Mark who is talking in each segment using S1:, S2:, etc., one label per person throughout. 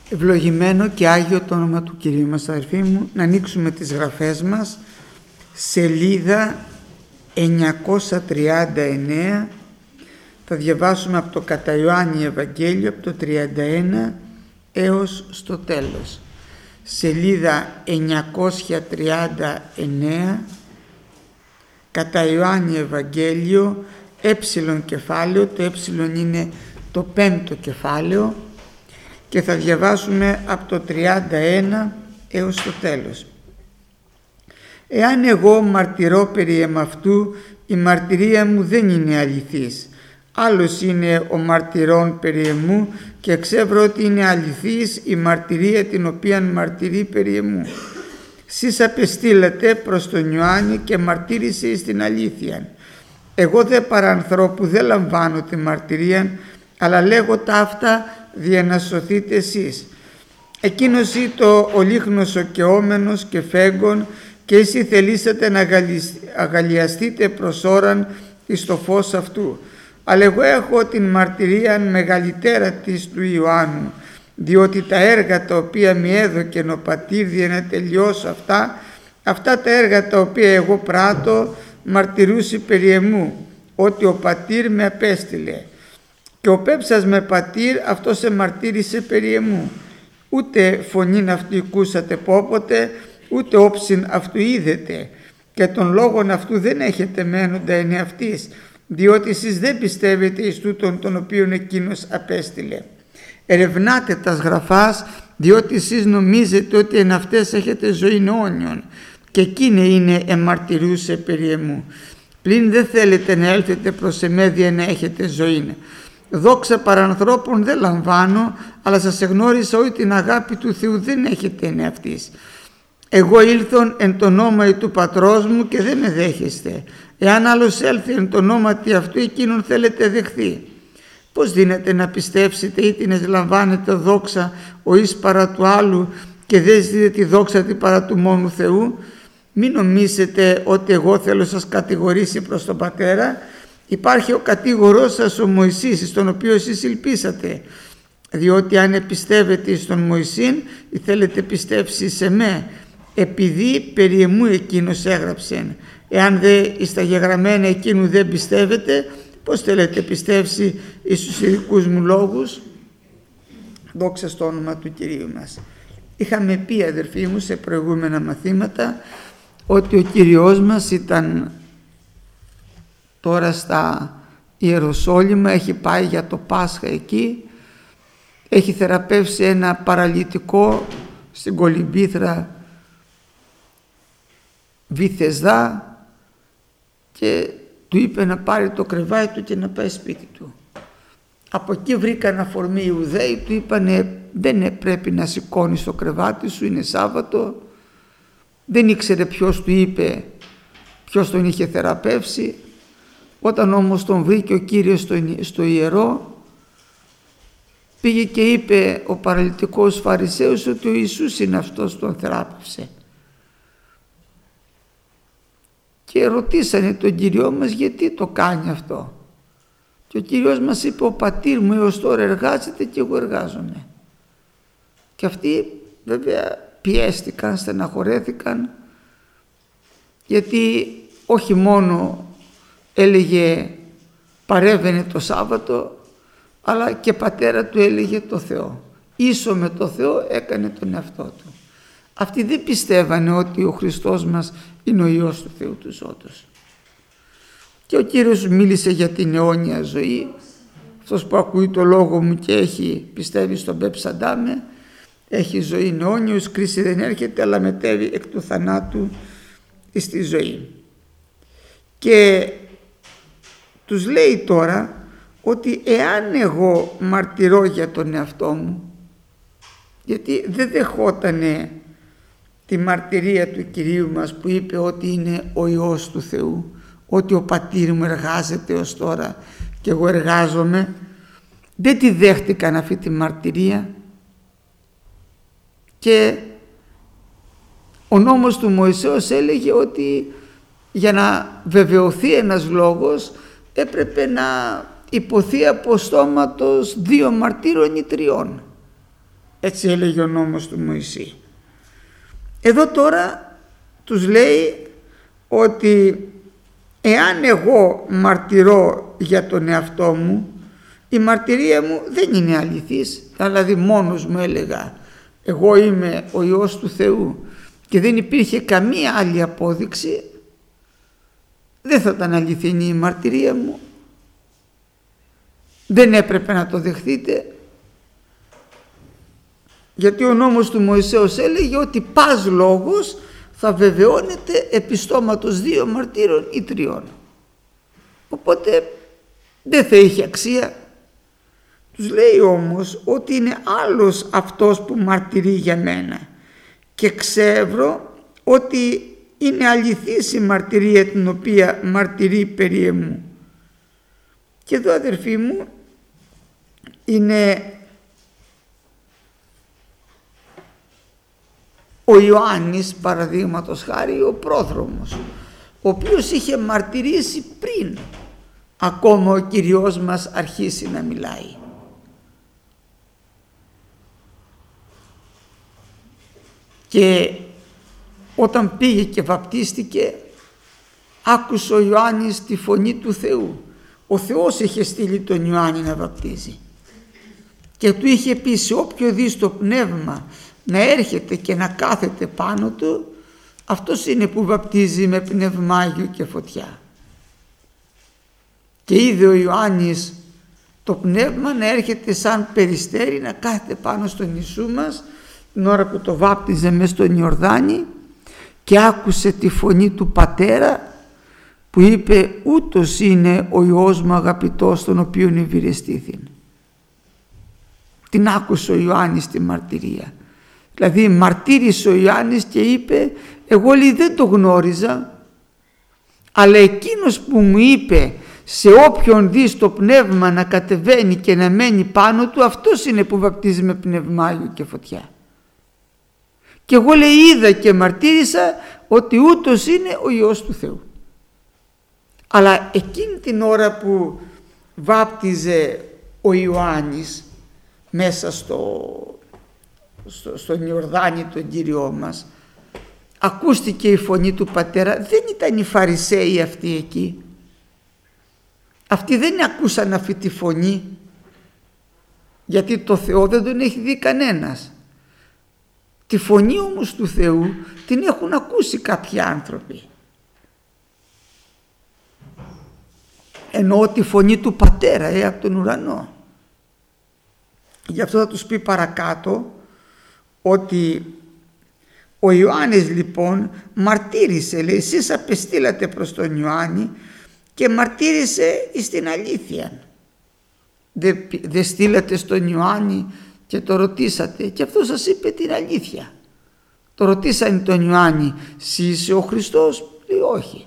S1: Ευλογημένο και Άγιο το όνομα του Κυρίου μας, αδερφοί μου. Να ανοίξουμε τις γραφές μας, σελίδα 939. Θα διαβάσουμε από το κατά Ιωάννη Ευαγγέλιο, από το 31 έως στο τέλος. Σελίδα 939, κατά Ιωάννη Ευαγγέλιο, κεφάλαιο, το είναι το 5ο κεφάλαιο, και θα διαβάσουμε από το 31 έως το τέλος. «Εάν εγώ μαρτυρώ περί εμαυτού, η μαρτυρία μου δεν είναι αληθής. Άλλος είναι ο μαρτυρών περί εμού και εξεύρω ότι είναι αληθής η μαρτυρία την οποία μαρτυρεί περί εμού. Σεις απεστήλατε προς τον Ιωάννη και μαρτύρησε εις την αλήθεια. Εγώ δε παρά ανθρώπου δεν λαμβάνω τη μαρτυρία, αλλά λέγω ταύτα δια να σωθείτε εσείς. Εκείνος ήτο ο λίχνος ο καιόμενος και φέγγον, και εσείς θελήσατε να αγαλιαστείτε προς ώραν εις το φως αυτού. Αλλά εγώ έχω την μαρτυρία μεγαλύτερα της του Ιωάννου, διότι τα έργα τα οποία μη έδωκεν ο πατήρ για να τελειώσω αυτά τα έργα τα οποία εγώ πράττω, μαρτυρούσε περί εμού, ότι ο πατήρ με απέστειλε. Και ο πέψας με πατήρ, αυτό σε μαρτύρησε περί εμού. Ούτε φωνήν αυτού ακούσατε πόποτε, ούτε όψιν αυτού είδετε, και των λόγων αυτού δεν έχετε μένοντα εν αυτής, διότι εσείς δεν πιστεύετε εις τούτον τον οποίον εκείνος απέστειλε. Ερευνάτε τας γραφάς, διότι εσείς νομίζετε ότι εν αυτές έχετε ζωήν αιώνιον, και εκείνη είναι εμαρτυρούσε περί εμού. Πλην δεν θέλετε να έλθετε προς εμέ δια να έχετε ζωήν. Δόξα παρανθρώπων δεν λαμβάνω, αλλά σας εγνώρισα ότι την αγάπη του Θεού δεν έχετε εν αυτής. Εγώ ήλθον εν το όνομα του πατρός μου και δεν με δέχεστε. Εάν άλλος έλθει εν το ονόματι αυτού, εκείνον θέλετε δεχθεί. Πώς δίνετε να πιστέψετε ή την λαμβάνετε δόξα ο εις παρά του άλλου και δεν ζητείτε τη δόξα τη παρά του μόνου Θεού? Μην νομίζετε ότι εγώ θέλω σας κατηγορήσει προς τον Πατέρα. Υπάρχει ο κατήγορός σας ο Μωυσής, στον οποίο εσείς ελπίσατε. Διότι αν επιστεύετε στον Μωυσήν ή θέλετε πιστέψει σε με, επειδή περί εμού εκείνος έγραψεν. Εάν δε εις τα γεγραμμένα εκείνου δεν πιστεύετε, πώς θέλετε πιστέψει εις τους ειδικούς μου λόγους? Δόξα στο όνομα του Κυρίου μας. Είχαμε πει, αδερφοί μου, σε προηγούμενα μαθήματα ότι ο Κύριος μας ήταν τώρα στα Ιεροσόλυμα, έχει πάει για το Πάσχα εκεί, έχει θεραπεύσει ένα παραλυτικό στην Κολυμπήθρα Βυθεσδά και του είπε να πάρει το κρεβάτι του και να πάει σπίτι του. Από εκεί βρήκαν αφορμή οι Ιουδαίοι, του είπανε δεν πρέπει να σηκώνεις το κρεβάτι σου, είναι Σάββατο. Δεν ήξερε ποιος του είπε, ποιος τον είχε θεραπεύσει. Όταν όμως τον βρήκε ο Κύριος στο ιερό, πήγε και είπε ο παραλυτικός Φαρισαίος ότι ο Ιησούς είναι αυτός που τον θεράπευσε. Και ρωτήσανε τον Κύριό μας γιατί το κάνει αυτό. Και ο Κύριος μας είπε, ο πατήρ μου έως τώρα εργάζεται και εγώ εργάζομαι. Και αυτοί βέβαια πιέστηκαν, στεναχωρέθηκαν, γιατί όχι μόνο έλεγε παρέβαινε το Σάββατο, αλλά και πατέρα του έλεγε το Θεό. Ίσο με το Θεό έκανε τον εαυτό του. Αυτοί δεν πιστεύανε ότι ο Χριστός μας είναι ο Υιός του Θεού του Ζώτος. Και ο Κύριος μίλησε για την αιώνια ζωή. Αυτός που ακούει το λόγο μου και πιστεύει στον Πεψαντάμε, έχει ζωή αιώνιος, κρίση δεν έρχεται, αλλά μετέβει εκ του θανάτου στη ζωή. Και τους λέει τώρα ότι εάν εγώ μαρτυρώ για τον εαυτό μου, γιατί δεν δεχότανε τη μαρτυρία του Κυρίου μας που είπε ότι είναι ο Υιός του Θεού, ότι ο πατήρ μου εργάζεται ως τώρα και εγώ εργάζομαι, δεν τη δέχτηκαν αυτή τη μαρτυρία. Και ο νόμος του Μωυσέως έλεγε ότι για να βεβαιωθεί ένας λόγος έπρεπε να υποθεί από στόματος 2 μαρτύρων ή 3. Έτσι έλεγε ο νόμος του Μωυσή. Εδώ τώρα τους λέει ότι εάν εγώ μαρτυρώ για τον εαυτό μου, η μαρτυρία μου δεν είναι αληθής. Δηλαδή μόνος μου έλεγα εγώ είμαι ο Υιός του Θεού και δεν υπήρχε καμία άλλη απόδειξη, δεν θα ήταν αληθινή η μαρτυρία μου. Δεν έπρεπε να το δεχτείτε, γιατί ο νόμος του Μωυσέως έλεγε ότι πας λόγος θα βεβαιώνεται επί στόματος 2 μαρτύρων ή 3. Οπότε δεν θα είχε αξία. Τους λέει όμως ότι είναι άλλος αυτός που μαρτυρεί για μένα και ξέρω ότι είναι αληθής η μαρτυρία την οποία μαρτυρεί περί εμού. Και εδώ, αδερφοί μου, είναι ο Ιωάννης, παραδείγματος χάρη, ο πρόδρομος, ο οποίος είχε μαρτυρήσει πριν ακόμα ο Κυριός μας αρχίσει να μιλάει. Και όταν πήγε και βαπτίστηκε, άκουσε ο Ιωάννης τη φωνή του Θεού. Ο Θεός είχε στείλει τον Ιωάννη να βαπτίζει και του είχε πει σε όποιο δει στο πνεύμα να έρχεται και να κάθεται πάνω του, αυτός είναι που βαπτίζει με πνεύμα Άγιο και φωτιά. Και είδε ο Ιωάννης το πνεύμα να έρχεται σαν περιστέρι να κάθεται πάνω στον Ιησού μας την ώρα που το βάπτιζε μες στον Ιορδάνη, και άκουσε τη φωνή του Πατέρα που είπε ούτως είναι ο Υιός μου αγαπητός τον οποίον ευηρεστήθην. Την άκουσε ο Ιωάννης τη μαρτυρία. Δηλαδή μαρτύρησε ο Ιωάννης και είπε εγώ λέει δεν το γνώριζα, αλλά εκείνος που μου είπε σε όποιον δει στο πνεύμα να κατεβαίνει και να μένει πάνω του, αυτός είναι που βαπτίζει με πνεύμα Άγιο και φωτιά. Και εγώ λέει είδα και μαρτύρησα ότι ούτως είναι ο Υιός του Θεού. Αλλά εκείνη την ώρα που βάπτιζε ο Ιωάννης μέσα στον Ιορδάνη τον Κύριό μας, ακούστηκε η φωνή του Πατέρα. Δεν ήταν οι Φαρισαίοι αυτοί εκεί. Αυτοί δεν ακούσαν αυτή τη φωνή, γιατί το Θεό δεν τον έχει δει κανένας. Τη φωνή όμως του Θεού την έχουν ακούσει κάποιοι άνθρωποι. Εννοώ τη φωνή του Πατέρα από τον ουρανό. Γι' αυτό θα τους πει παρακάτω ότι ο Ιωάννης λοιπόν μαρτύρησε, λέει εσείς απεστήλατε προς τον Ιωάννη και μαρτύρησε εις την αλήθεια. Δεν στείλατε στον Ιωάννη και το ρωτήσατε και αυτό σας είπε την αλήθεια. Το ρωτήσανε τον Ιωάννη, «Συ είσαι ο Χριστός?» Λέει όχι.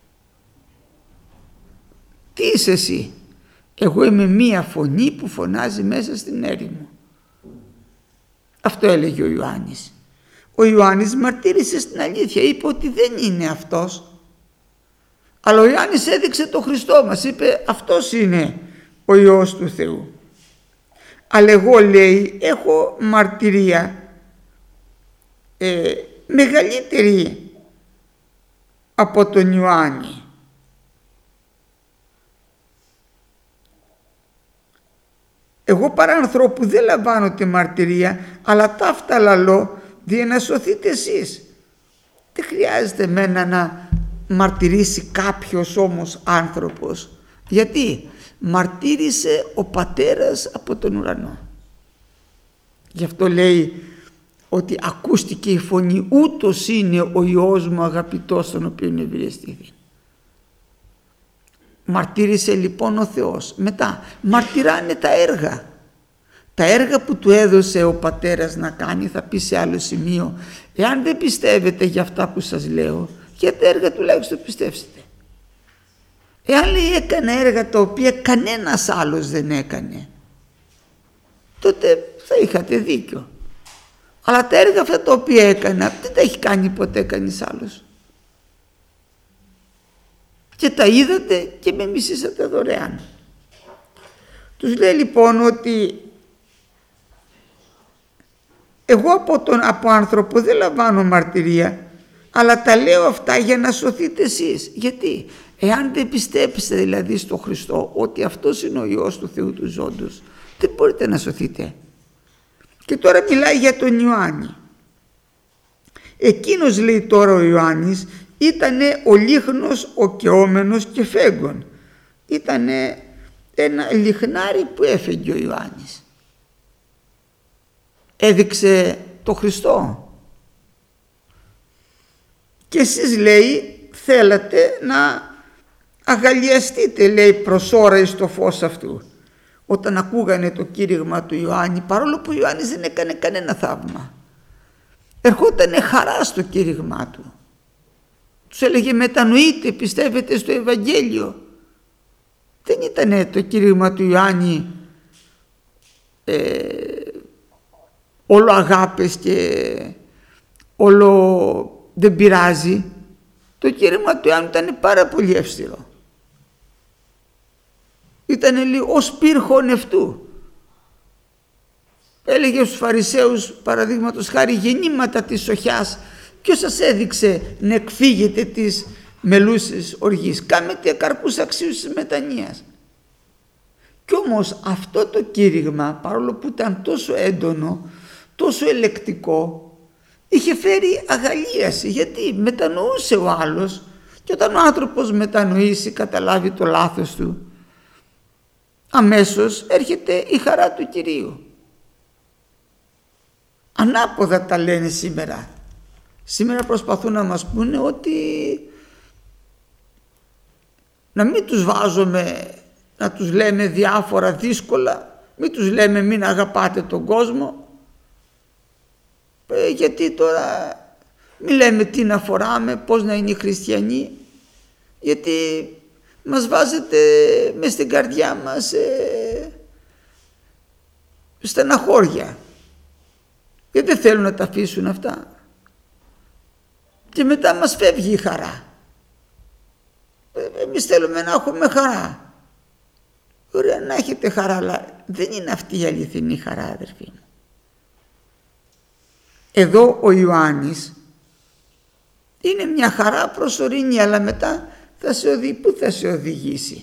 S1: «Τι είσαι εσύ?» «Εγώ είμαι μία φωνή που φωνάζει μέσα στην έρημο». Αυτό έλεγε ο Ιωάννης. Ο Ιωάννης μαρτύρησε στην αλήθεια, είπε ότι δεν είναι αυτός. Αλλά ο Ιωάννης έδειξε το Χριστό μας, είπε αυτός είναι ο Υιός του Θεού. Αλλά εγώ λέει έχω μαρτυρία μεγαλύτερη από τον Ιωάννη. Εγώ παρά ανθρώπου δεν λαμβάνω τη μαρτυρία, αλλά ταύτα λαλώ δια να σωθείτε εσείς. Δεν χρειάζεται εμένα να μαρτυρήσει κάποιος όμως άνθρωπος. Γιατί μαρτύρησε ο Πατέρας από τον ουρανό. Γι' αυτό λέει ότι ακούστηκε η φωνή, ούτως είναι ο Υιός μου αγαπητός τον οποίον ευηρεστήθη. Μαρτύρησε λοιπόν ο Θεός. Μετά μαρτυράνε τα έργα. Τα έργα που του έδωσε ο Πατέρας να κάνει, θα πει σε άλλο σημείο, εάν δεν πιστεύετε για αυτά που σας λέω, για τα έργα τουλάχιστον πιστέψτε. Εάν λέει έκανε έργα τα οποία κανένας άλλος δεν έκανε, τότε θα είχατε δίκιο. Αλλά τα έργα αυτά τα οποία έκανα δεν τα έχει κάνει ποτέ κανείς άλλος. Και τα είδατε και με μισήσατε δωρεάν. Τους λέει λοιπόν ότι Εγώ από άνθρωπο δεν λαμβάνω μαρτυρία, αλλά τα λέω αυτά για να σωθείτε εσείς. Γιατί? Εάν δεν πιστέψετε δηλαδή στο Χριστό ότι αυτός είναι ο Υιός του Θεού του ζώντος, δεν μπορείτε να σωθείτε. Και τώρα μιλάει για τον Ιωάννη. Εκείνος, λέει τώρα ο Ιωάννης, ήτανε ο λίχνος ο καιόμενος και φέγγον. Ήτανε ένα λιχνάρι που έφεγγε ο Ιωάννης. Έδειξε το Χριστό. Και εσείς, λέει, θέλατε να αγαλιαστείτε, λέει, προς ώρα εις το φως αυτού. Όταν ακούγανε το κήρυγμα του Ιωάννη, παρόλο που ο Ιωάννης δεν έκανε κανένα θαύμα, ερχότανε χαρά στο κήρυγμά του. Τους έλεγε μετανοείτε, πιστεύετε στο Ευαγγέλιο. Δεν ήτανε το κήρυγμα του Ιωάννη όλο αγάπες και όλο δεν πειράζει. Το κήρυγμα του Ιωάννη ήταν πάρα πολύ εύστηρο. Ήτανε, λέει, ως πύρχο νευτού. Έλεγε στους Φαρισαίους, παραδείγματος χάρη, γεννήματα της σοχιάς. Ποιος σας έδειξε να εκφύγετε της μελούσης οργής? Κάμετε καρπούς αξίους της μετανοίας. Κι όμως αυτό το κήρυγμα, παρόλο που ήταν τόσο έντονο, τόσο ελεκτικό, είχε φέρει αγαλίαση. Γιατί μετανοούσε ο άλλος, και όταν ο άνθρωπος μετανοήσει, καταλάβει το λάθος του, αμέσως έρχεται η χαρά του Κυρίου. Ανάποδα τα λένε σήμερα. Σήμερα προσπαθούν να μας πούνε ότι να μην τους βάζουμε, να τους λέμε διάφορα δύσκολα, μην τους λέμε μην αγαπάτε τον κόσμο, γιατί τώρα μην λέμε τι να φοράμε, πώς να είναι οι χριστιανοί, γιατί μας βάζετε μες στην καρδιά μας στεναχώρια, γιατί δεν θέλουν να τα αφήσουν αυτά. Και μετά μας φεύγει η χαρά. Εμείς θέλουμε να έχουμε χαρά. Ωραία, να έχετε χαρά, αλλά δεν είναι αυτή η αληθινή χαρά, αδερφοί μου. Εδώ ο Ιωάννης είναι μια χαρά προσωρινή, αλλά μετά πού θα σε οδηγήσει?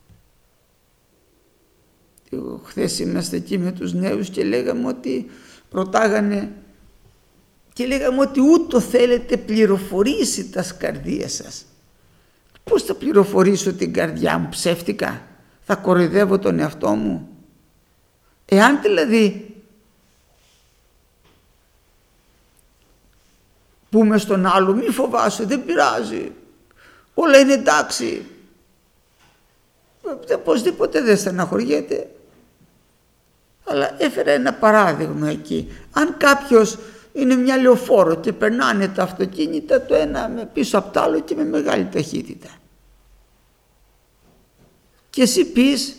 S1: Χθες είμαστε εκεί με τους νέους και λέγαμε ότι ρωτάγανε και λέγαμε ότι ούτω θέλετε πληροφορήσει τα καρδία σας. Πώς θα πληροφορήσω την καρδιά μου? Ψεύτικα? Θα κοροϊδεύω τον εαυτό μου? Εάν δηλαδή πούμε στον άλλο μη φοβάσαι, δεν πειράζει, όλα είναι εντάξει, οπωσδήποτε δεν στεναχωριέται. Αλλά έφερα ένα παράδειγμα εκεί. Αν κάποιος είναι μια λεωφόρο και περνάνε τα αυτοκίνητα το ένα πίσω από το άλλο και με μεγάλη ταχύτητα, και εσύ πεις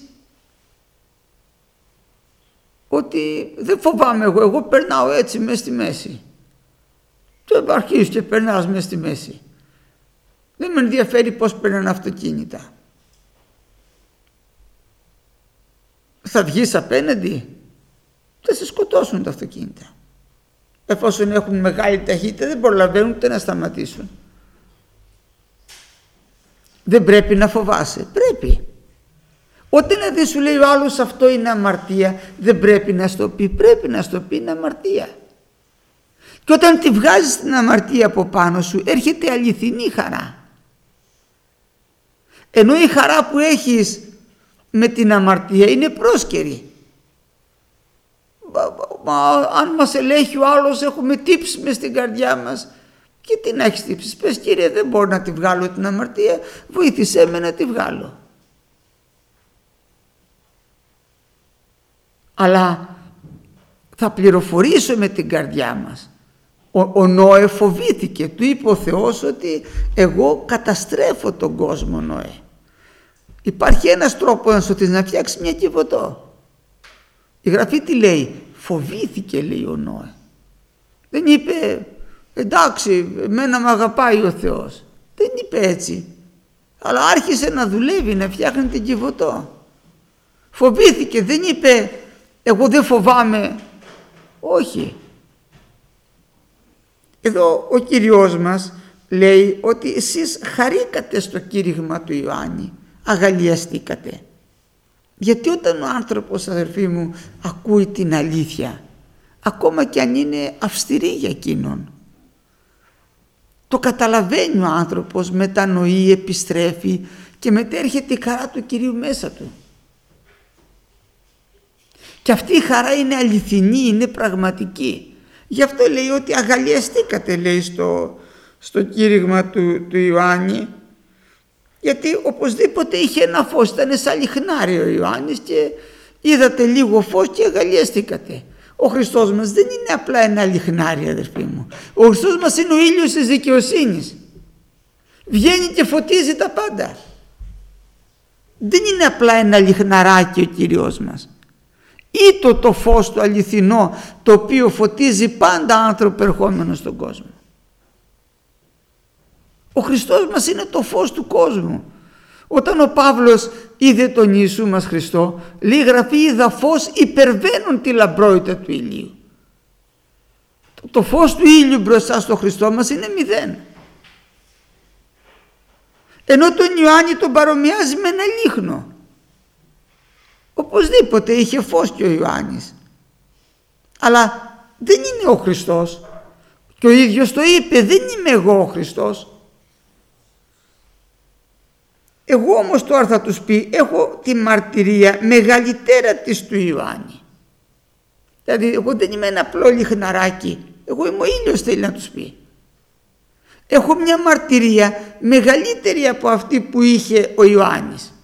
S1: ότι δεν φοβάμαι εγώ περνάω έτσι μες στη μέση, το αρχίζεις και περνάς μες στη μέση, δεν με ενδιαφέρει πώς περνάνε αυτοκίνητα. Θα βγεις απέναντι? Θα σε σκοτώσουν τα αυτοκίνητα. Εφόσον έχουν μεγάλη ταχύτητα δεν προλαβαίνουν ούτε να σταματήσουν. Δεν πρέπει να φοβάσαι? Πρέπει. Όταν δηλαδή σου λέει ο άλλος αυτό είναι αμαρτία, δεν πρέπει να στο πει? Πρέπει να στο πει, είναι αμαρτία. Και όταν τη βγάζεις την αμαρτία από πάνω σου, έρχεται αληθινή χαρά. Ενώ η χαρά που έχεις με την αμαρτία είναι πρόσκαιρη. Αν μας ελέγχει ο άλλος, έχουμε τύψει μες στην καρδιά μας. Και τι να έχεις τύψει? Πες, Κύριε, δεν μπορώ να τη βγάλω την αμαρτία, βοήθησέ με να τη βγάλω. Αλλά θα πληροφορήσω με την καρδιά μας. Ο Νόε φοβήθηκε, του είπε ο Θεός ότι εγώ καταστρέφω τον κόσμο, Νόε. Υπάρχει ένας τρόπος να σωθείς, να φτιάξεις μια κυβωτό. Η Γραφή τι λέει? Φοβήθηκε, λέει ο Νόε. Δεν είπε εντάξει, εμένα με αγαπάει ο Θεός. Δεν είπε έτσι. Αλλά άρχισε να δουλεύει, να φτιάχνει την κυβωτό. Φοβήθηκε, δεν είπε εγώ δεν φοβάμαι. Όχι. Εδώ ο Κύριος μας λέει ότι εσείς χαρήκατε στο κήρυγμα του Ιωάννη, αγαλιαστήκατε. Γιατί όταν ο άνθρωπος, αδερφοί μου, ακούει την αλήθεια, ακόμα και αν είναι αυστηρή για εκείνον, το καταλαβαίνει ο άνθρωπος, μετανοεί, επιστρέφει και μετά έρχεται η χαρά του Κυρίου μέσα του. Και αυτή η χαρά είναι αληθινή, είναι πραγματική. Γι' αυτό λέει ότι αγαλιαστήκατε, λέει στο κήρυγμα του Ιωάννη, γιατί οπωσδήποτε είχε ένα φως, ήταν σαν λιχνάρι ο Ιωάννης και είδατε λίγο φως και αγαλιαστήκατε. Ο Χριστός μας δεν είναι απλά ένα λιχνάρι, αδερφοί μου. Ο Χριστός μας είναι ο ήλιος της δικαιοσύνης. Βγαίνει και φωτίζει τα πάντα. Δεν είναι απλά ένα λιχναράκι ο Κύριος μας. Ήτο το φως το αληθινό, το οποίο φωτίζει πάντα άνθρωπο ερχόμενο στον κόσμο. Ο Χριστός μας είναι το φως του κόσμου. Όταν ο Παύλος είδε τον Ιησού μας Χριστό, λέει γραφή, είδα φως υπερβαίνουν τη λαμπρότητα του ηλίου. Το φως του ήλιου μπροστά στο Χριστό μας είναι μηδέν. Ενώ τον Ιωάννη τον παρομοιάζει με ένα λίχνο. Οπωσδήποτε είχε φως και ο Ιωάννης, αλλά δεν είναι ο Χριστός. Και ο ίδιος το είπε, δεν είμαι εγώ ο Χριστός. Εγώ όμως τώρα θα τους πει, έχω τη μαρτυρία μεγαλύτερα της του Ιωάννη. Δηλαδή εγώ δεν είμαι ένα απλό λιχναράκι, εγώ είμαι ο ήλιος, θέλει να τους πει. Έχω μια μαρτυρία μεγαλύτερη από αυτή που είχε ο Ιωάννης.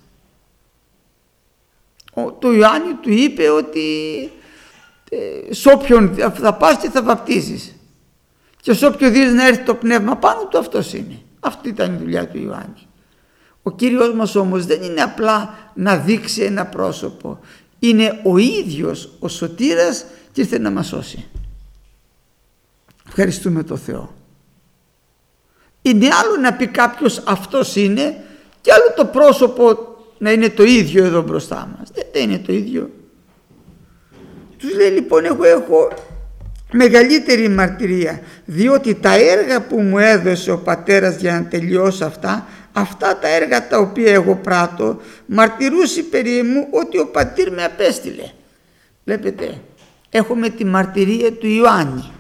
S1: Το Ιωάννη του είπε ότι σε όποιον θα πας και θα βαπτίζεις και σε όποιον δεις να έρθει το πνεύμα πάνω του, αυτός είναι. Αυτή ήταν η δουλειά του Ιωάννη. Ο Κύριος μας όμως δεν είναι απλά να δείξει ένα πρόσωπο, είναι ο ίδιος ο σωτήρας και ήρθε να μας σώσει. Ευχαριστούμε τον Θεό. Είναι άλλο να πει κάποιος αυτός είναι και άλλο το πρόσωπο να είναι το ίδιο εδώ μπροστά μας. Δεν είναι το ίδιο. Τους λέει λοιπόν, εγώ έχω μεγαλύτερη μαρτυρία, διότι τα έργα που μου έδωσε ο Πατέρας για να τελειώσω αυτά τα έργα τα οποία εγώ πράττω, μαρτυρούσε περί μου ότι ο Πατήρ με απέστειλε. Βλέπετε, έχουμε τη μαρτυρία του Ιωάννη.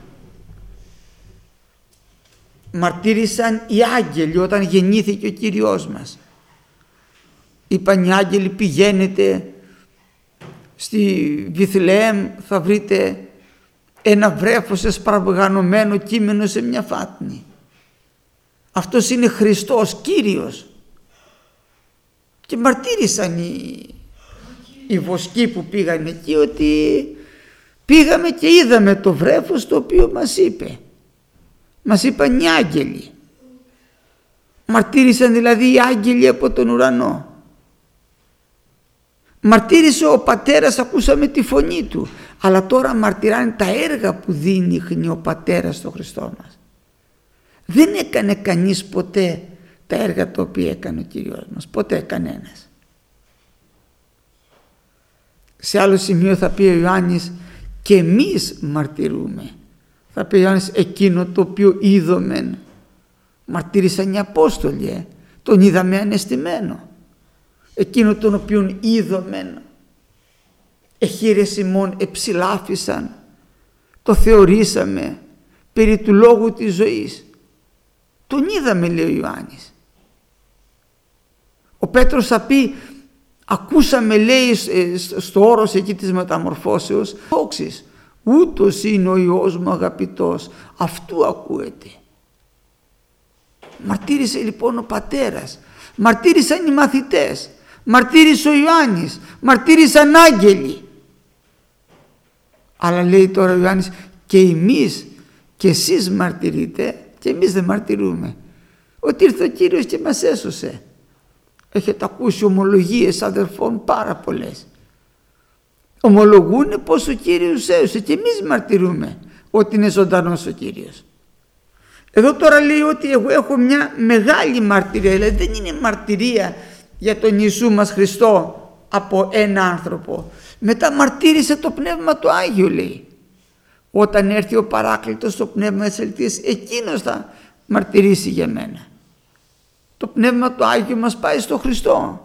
S1: Μαρτύρησαν οι άγγελοι όταν γεννήθηκε ο Κύριος μας. Είπαν οι άγγελοι, πηγαίνετε στη Βιθλεέμ, θα βρείτε ένα βρέφος εσπαργανωμένο κείμενο σε μια φάτνη. Αυτός είναι Χριστός, Κύριος. Και μαρτύρησαν οι βοσκοί που πήγαν εκεί ότι πήγαμε και είδαμε το βρέφος το οποίο μας είπε. Μας είπαν οι άγγελοι. Μαρτύρησαν δηλαδή οι άγγελοι από τον ουρανό. Μαρτύρησε ο Πατέρας, ακούσαμε τη φωνή του. Αλλά τώρα μαρτυράνε τα έργα που δείχνει ο Πατέρας στο Χριστό μας. Δεν έκανε κανείς ποτέ τα έργα τα οποία έκανε ο Κύριος μας. Ποτέ κανένας. Σε άλλο σημείο θα πει ο Ιωάννης, και εμείς μαρτυρούμε. Θα πει ο Ιωάννης, εκείνο το οποίο είδομεν. Μαρτύρησαν οι Απόστολοι, τον είδαμε ανεστημένο. Εκείνο τον οποίον είδομεν, εχείρες ημών εψηλάφισαν, το θεωρήσαμε περί του λόγου της ζωής. Τον είδαμε, λέει ο Ιωάννης. Ο Πέτρος θα πει, ακούσαμε, λέει, στο όρος εκεί της μεταμορφώσεως, όξεις, ούτως είναι ο Υιός μου αγαπητός, αυτού ακούεται. Μαρτύρησε λοιπόν ο Πατέρας, μαρτύρησαν οι μαθητές, μαρτύρησε ο Ιωάννης, μαρτύρησαν άγγελοι. Αλλά λέει τώρα ο Ιωάννης, και εμείς και εσείς μαρτυρείτε και εμείς δεν μαρτυρούμε. Ότι ήρθε ο Κύριος και μας έσωσε. Έχετε ακούσει ομολογίες αδερφών πάρα πολλές. Ομολογούν πως ο Κύριος έσωσε και εμείς μαρτυρούμε ότι είναι ζωντανός ο Κύριος. Εδώ τώρα λέει ότι εγώ έχω μια μεγάλη μαρτυρία, δηλαδή δεν είναι μαρτυρία για τον Ιησού μας Χριστό από ένα άνθρωπο. Μετά μαρτύρησε το Πνεύμα του Άγιο, λέει. Όταν έρθει ο Παράκλητος, το Πνεύμα της Αληθείας, εκείνος θα μαρτυρήσει για μένα. Το Πνεύμα το Άγιο μας πάει στο Χριστό.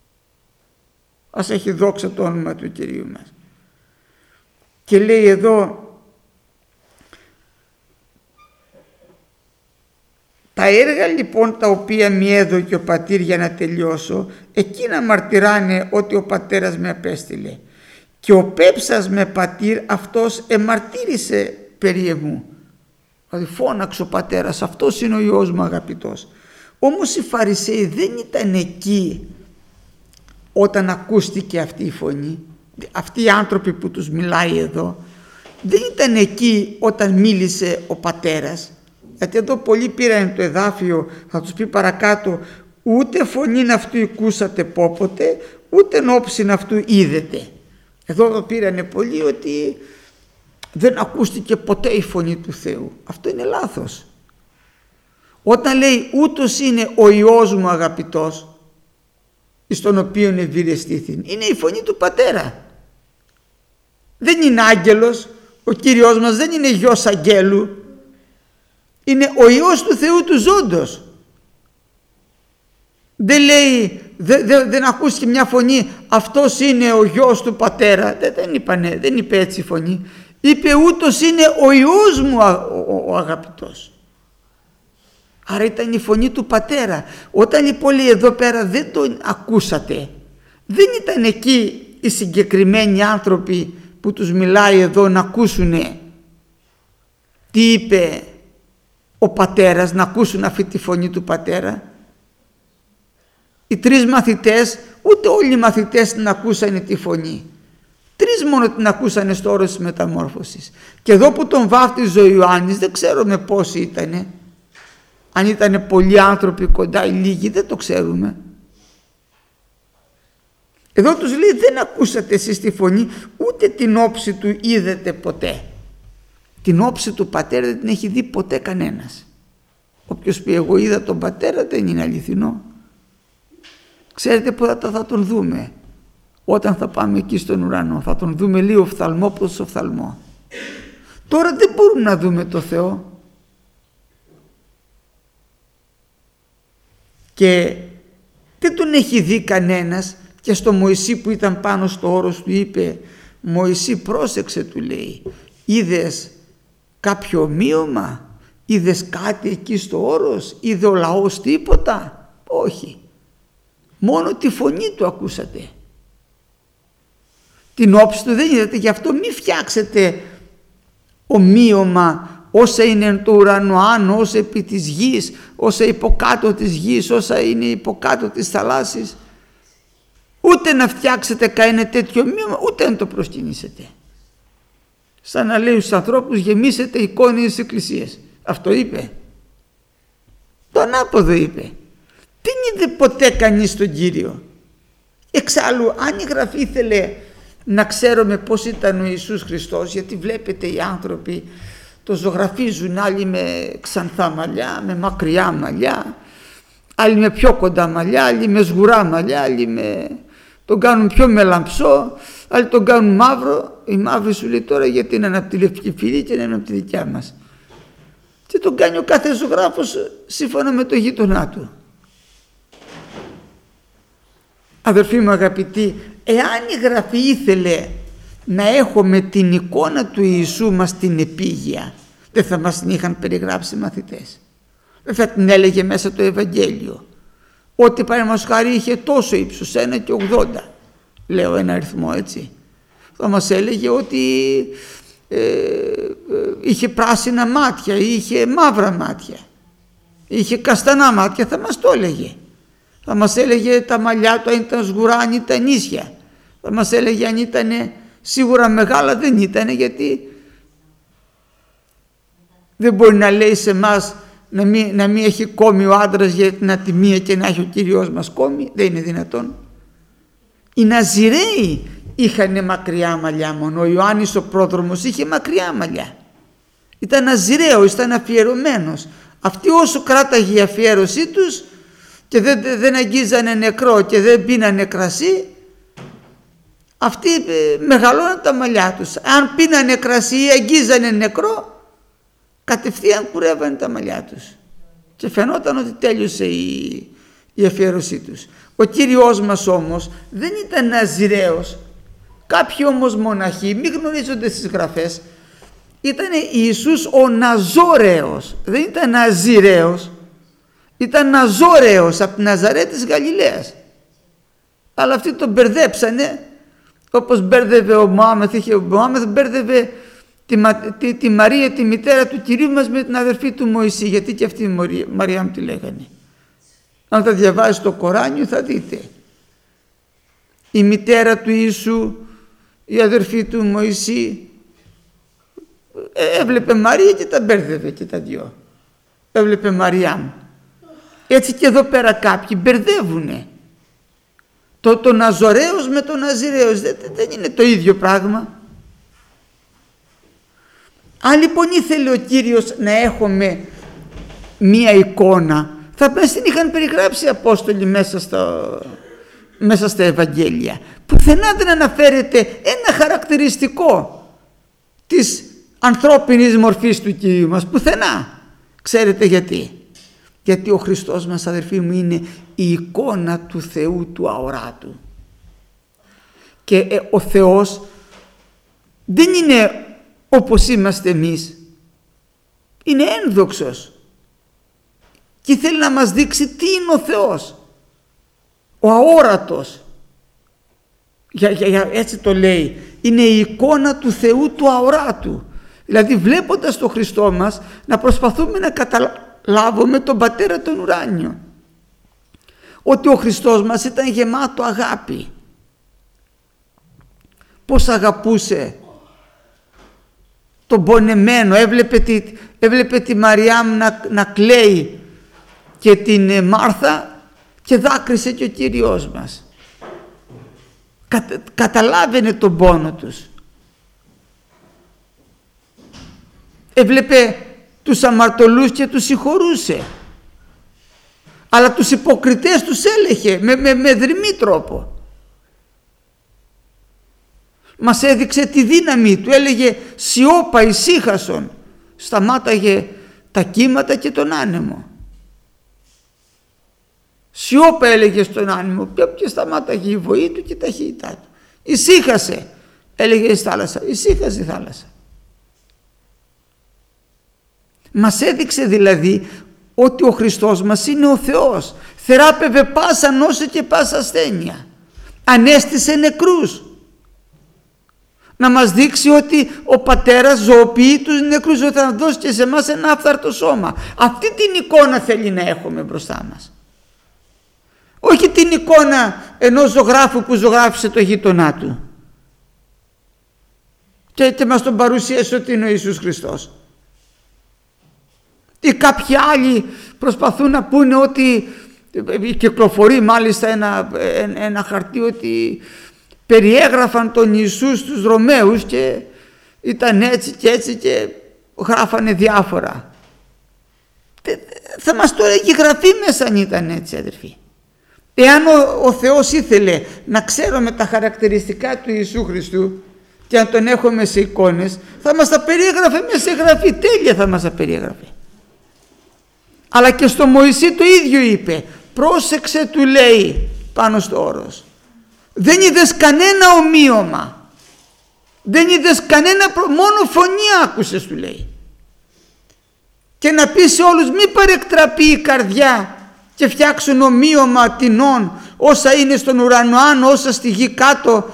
S1: Ας έχει δόξα το όνομα του Κυρίου μας. Και λέει εδώ, τα έργα λοιπόν τα οποία μη έδωκε ο Πατήρ για να τελειώσω, εκείνα μαρτυράνε ότι ο Πατέρας με απέστειλε. Και ο πέψας με Πατήρ, αυτός εμαρτύρησε περί εμού. Δηλαδή φώναξε ο Πατέρας, αυτός είναι ο Υιός μου αγαπητός. Όμως οι Φαρισαίοι δεν ήταν εκεί όταν ακούστηκε αυτή η φωνή. Αυτοί οι άνθρωποι που τους μιλάει εδώ δεν ήταν εκεί όταν μίλησε ο Πατέρας. Γιατί εδώ πολλοί πήραν το εδάφιο, θα τους πει παρακάτω, ούτε φωνήν αυτού ακούσατε πόποτε, ούτε όψιν αυτού είδετε. Εδώ το πήρανε πολλοί ότι δεν ακούστηκε ποτέ η φωνή του Θεού. Αυτό είναι λάθος. Όταν λέει ούτως είναι ο Υιός μου αγαπητός, εις τον οποίον ευηρεστήθην, είναι η φωνή του Πατέρα. Δεν είναι άγγελος, ο Κύριος μας δεν είναι γιος αγγέλου, είναι ο Υιός του Θεού του ζώντος. Δεν λέει, δεν ακούστηκε μια φωνή, αυτός είναι ο γιος του Πατέρα. Δεν είπε έτσι η φωνή. Είπε ούτως είναι ο Υιός μου ο αγαπητός. Άρα ήταν η φωνή του Πατέρα. Όταν λοιπόν λέει εδώ πέρα δεν τον ακούσατε, δεν ήταν εκεί οι συγκεκριμένοι άνθρωποι που τους μιλάει εδώ να ακούσουνε τι είπε ο Πατέρας, να ακούσουν αυτή τη φωνή του Πατέρα. Οι τρεις μαθητές, ούτε όλοι οι μαθητές την ακούσανε τη φωνή. Τρεις μόνο την ακούσανε στο όρος της μεταμόρφωσης. Και εδώ που τον βάφτιζε ο Ιωάννης, δεν ξέρουμε πόσοι ήτανε. Αν ήτανε πολλοί άνθρωποι κοντά ή λίγοι, δεν το ξέρουμε. Εδώ τους λέει δεν ακούσατε εσείς τη φωνή, ούτε την όψη του είδετε ποτέ. Την όψη του Πατέρα δεν την έχει δει ποτέ κανένας. Όποιος πει εγώ είδα τον Πατέρα δεν είναι αληθινό. Ξέρετε πότε θα τον δούμε? Όταν θα πάμε εκεί στον ουρανό. Θα τον δούμε λίγο οφθαλμό προς οφθαλμό. Τώρα δεν μπορούμε να δούμε το Θεό. Και δεν τον έχει δει κανένας. Και στο Μωυσή που ήταν πάνω στο όρος του είπε, Μωυσή πρόσεξε, του λέει, είδες κάποιο ομοίωμα, είδες κάτι εκεί στο όρος, είδε ο λαός τίποτα? Όχι, μόνο τη φωνή του ακούσατε, την όψη του δεν είδατε. Γι' αυτό μη φτιάξετε ομοίωμα όσα είναι το ουρανό άνω, όσα επί της γης, όσα υποκάτω της γης, όσα είναι υποκάτω της θαλάσσης. Ούτε να φτιάξετε κανένα τέτοιο ομοίωμα, ούτε να το προσκυνήσετε. Σαν να λέει στους ανθρώπους γεμίσετε εικόνες στις εκκλησίες. Αυτό είπε. Το ανάποδο είπε. Δεν είδε ποτέ κανείς τον Κύριο. Εξάλλου αν η Γραφή ήθελε να ξέρουμε πώς ήταν ο Ιησούς Χριστός, γιατί βλέπετε οι άνθρωποι το ζωγραφίζουν, άλλοι με ξανθά μαλλιά, με μακριά μαλλιά, άλλοι με πιο κοντά μαλλιά, άλλοι με σγουρά μαλλιά, άλλοι τον κάνουν πιο μελαμψό, άλλοι τον κάνουν μαύρο. Η μαύρη σου λέει τώρα γιατί είναι από τη λευκή φυλή και είναι από τη δικιά μας. Και τον κάνει ο κάθε ζωγράφος σύμφωνα με το γείτονά του. Αδερφοί μου αγαπητοί, εάν η Γραφή ήθελε να έχουμε την εικόνα του Ιησού μας την επίγεια, δεν θα μας την είχαν περιγράψει οι μαθητές. Δεν θα την έλεγε μέσα το Ευαγγέλιο. Ότι παραδείγματος χάρη είχε τόσο ύψος, 1,80, λέω ένα αριθμό έτσι. Θα μας έλεγε ότι είχε πράσινα μάτια, είχε μαύρα μάτια, είχε καστανά μάτια, θα μας το έλεγε. Θα μας έλεγε τα μαλλιά του αν ήταν σγουρά, αν ήταν ίσια. Θα μας έλεγε αν ήταν σίγουρα μεγάλα, δεν ήταν, γιατί δεν μπορεί να λέει σε εμάς να μην έχει κόμει ο άντρας για την ατιμία και να έχει ο Κύριος μας κόμει. Δεν είναι δυνατόν. Οι Ναζιραίοι είχαν μακριά μαλλιά μόνο. Ο Ιωάννης ο πρόδρομος είχε μακριά μαλλιά. Ήταν Ναζιραίος, ήταν αφιερωμένος. Αυτοί όσο κράταγε η αφιέρωσή τους και δεν αγγίζανε νεκρό και δεν πίνανε κρασί, Αυτοί μεγαλώναν τα μαλλιά τους. Αν πίνανε κρασί ή αγγίζανε νεκρό, κατευθείαν κουρεύανε τα μαλλιά τους. Και φαινόταν ότι τέλειωσε η αφιέρωσή τους. Ο Κύριος μας όμως δεν ήταν ναζιραίος. Κάποιοι όμως μοναχοί, μη γνωρίζονται στις γραφές, ήταν Ιησούς ο Ναζόρεος. Δεν ήταν Ναζιραίος. Ήταν Ναζόρεος από τη Ναζαρέ της Γαλιλαίας. Αλλά αυτοί τον μπερδέψανε, όπως μπέρδευε ο Μωάμεθ. Ο Μωάμεθ μπέρδευε τη Μαρία, τη μητέρα του Κυρίου μας, με την αδερφή του Μωυσή. Γιατί και αυτή η Μαρία μου τη λέγανε. Αν θα διαβάσει το Κοράνιο θα δείτε. Η μητέρα του Ιησού, η αδερφή του Μωυσή, έβλεπε Μαρία και τα μπέρδευε και τα δυο. Έβλεπε Μαριάμ. Έτσι και εδώ πέρα κάποιοι μπερδεύουνε. Το Ναζωραίος με το Ναζιραίος δεν είναι το ίδιο πράγμα. Αν λοιπόν ήθελε ο Κύριος να έχουμε μία εικόνα, θα μας την είχαν περιγράψει οι Απόστολοι μέσα στα Ευαγγέλια. Πουθενά δεν αναφέρεται ένα χαρακτηριστικό της ανθρώπινης μορφής του Κυρίου μας. Πουθενά. Ξέρετε γιατί? Γιατί ο Χριστός μας, αδερφοί μου, είναι η εικόνα του Θεού του αοράτου. Και ο Θεός δεν είναι όπως είμαστε εμείς. Είναι ένδοξος. Και θέλει να μας δείξει τι είναι ο Θεός. Ο αόρατος. Έτσι το λέει. Είναι η εικόνα του Θεού του αοράτου. Δηλαδή βλέποντας τον Χριστό μας να προσπαθούμε να καταλάβουμε τον Πατέρα τον ουράνιο. Ότι ο Χριστός μας ήταν γεμάτο αγάπη. Πώς αγαπούσε τον πονεμένο. Έβλεπε τη Μαριάμ να κλαίει και την Μάρθα και δάκρυσε και ο Κύριος μας. Καταλάβαινε τον πόνο τους. Έβλεπε τους αμαρτωλούς και τους συγχωρούσε. Αλλά τους υποκριτές τους έλεγε με δρυμή τρόπο. Μας έδειξε τη δύναμη του. Έλεγε σιώπα, ησύχασον. Σταμάταγε τα κύματα και τον άνεμο. Σιώπα, έλεγε στον άνεμο, και σταμάταγε η βοή του και η ταχύτητά του. Ησύχασε, έλεγε η θάλασσα. Ησύχασε η θάλασσα. Μας έδειξε δηλαδή ότι ο Χριστός μας είναι ο Θεός. Θεράπευε πάσα νόσο και πάσα ασθένεια. Ανέστησε νεκρούς. Να μας δείξει ότι ο Πατέρας ζωοποιεί τους νεκρούς, ότι θα δώσει και σε εμάς ένα άφθαρτο σώμα. Αυτή την εικόνα θέλει να έχουμε μπροστά μας. Όχι την εικόνα ενός ζωγράφου που ζωγράφισε το γείτονά του και μας τον παρουσίασε ότι είναι ο Ιησούς Χριστός. Ή κάποιοι άλλοι προσπαθούν να πούνε ότι κυκλοφορεί μάλιστα ένα χαρτί ότι περιέγραφαν τον Ιησού στους Ρωμαίους και ήταν έτσι και έτσι και γράφανε διάφορα. Θα μας το έχει γραφεί μέσα αν ήταν έτσι, αδερφοί. Εάν ο Θεός ήθελε να ξέρουμε τα χαρακτηριστικά του Ιησού Χριστού και αν τον έχουμε σε εικόνες, θα μας τα περιέγραφε μέσα σε γραφή. Τέλεια θα μας τα περιέγραφε. Αλλά και στο Μωυσή το ίδιο είπε. Πρόσεξε, του λέει πάνω στο όρος. Δεν είδες κανένα ομοίωμα. Δεν είδες κανένα μόνο φωνή άκουσες, του λέει. Και να πει σε όλους μη παρεκτραπεί η καρδιά και φτιάξουν ομοίωμα τεινών, όσα είναι στον ουρανό άνω, όσα στη γη κάτω,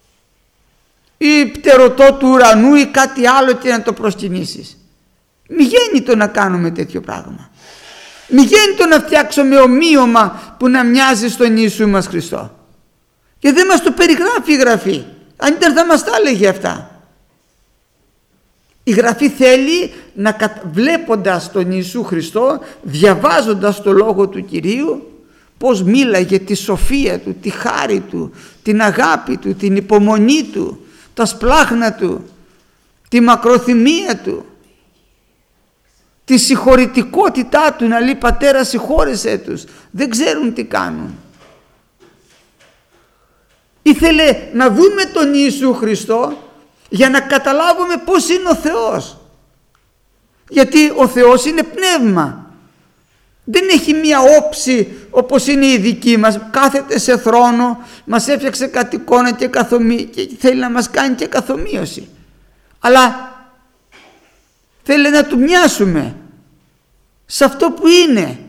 S1: ή πτερωτό του ουρανού ή κάτι άλλο και να το προσκυνήσεις. Μη γέννητο να κάνουμε τέτοιο πράγμα. Μη γέννητο να φτιάξουμε ομοίωμα που να μοιάζει στον Ιησού μας Χριστό. Και δεν μας το περιγράφει η Γραφή. Αν ήταν θα μας τα έλεγε αυτά. Η Γραφή θέλει να βλέποντας τον Ιησού Χριστό, διαβάζοντας το Λόγο του Κυρίου, πώς μίλαγε, τη σοφία του, τη χάρη του, την αγάπη του, την υπομονή του, τα σπλάχνα του, τη μακροθυμία του, τη συγχωρητικότητά του, να λέει Πατέρα συγχώρεσέ τους, δεν ξέρουν τι κάνουν. Ήθελε να δούμε τον Ιησού Χριστό για να καταλάβουμε πώς είναι ο Θεός. Γιατί ο Θεός είναι πνεύμα. Δεν έχει μία όψη όπως είναι η δική μας. Κάθεται σε θρόνο, μας έφτιαξε κατ' εικόνα και θέλει να μας κάνει και καθομοίωση. Αλλά θέλει να του μοιάσουμε σε αυτό που είναι.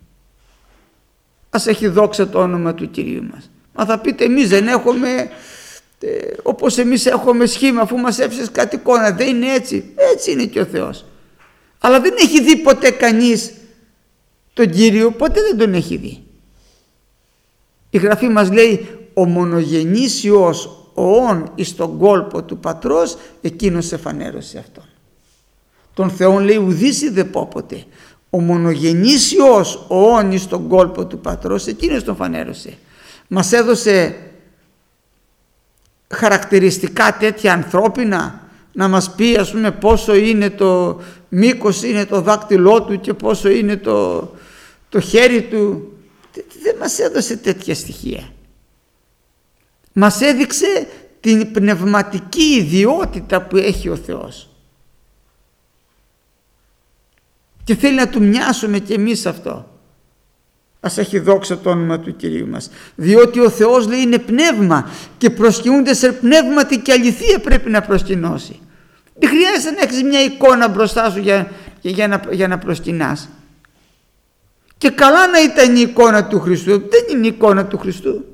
S1: Ας έχει δόξα το όνομα του Κυρίου μας. Μα θα πείτε, εμείς δεν έχουμε όπως εμείς έχουμε σχήμα, αφού μας έφτιαξε κατ' εικόνα. Δεν είναι έτσι. Έτσι είναι και ο Θεός. Αλλά δεν έχει δει ποτέ κανείς τον Κύριο, ποτέ δεν τον έχει δει. Η Γραφή μας λέει, ο μονογενής Υιός, ο όν εις τον κόλπο του Πατρός, εκείνος εφανέρωσε αυτόν. Τον Θεόν λέει ουδείς είδε πόποτε. Ο μονογενής Υιός, ο όν εις τον κόλπο του Πατρός, εκείνος τον φανέρωσε. Μας έδωσε χαρακτηριστικά τέτοια ανθρώπινα, να μας πει ας πούμε πόσο είναι το μήκος, είναι το δάκτυλό του και πόσο είναι το χέρι του. Δεν μας έδωσε τέτοια στοιχεία. Μας έδειξε την πνευματική ιδιότητα που έχει ο Θεός. Και θέλει να του μοιάσουμε και εμείς αυτό. Ας έχει δόξα το όνομα του Κυρίου μας. Διότι ο Θεός λέει είναι πνεύμα και προσκυνούνται σε πνεύματι και αληθεία πρέπει να προσκυνώσει. Δεν χρειάζεται να έχεις μια εικόνα μπροστά σου για να προσκυνάς. Και καλά να ήταν η εικόνα του Χριστού. Δεν είναι η εικόνα του Χριστού.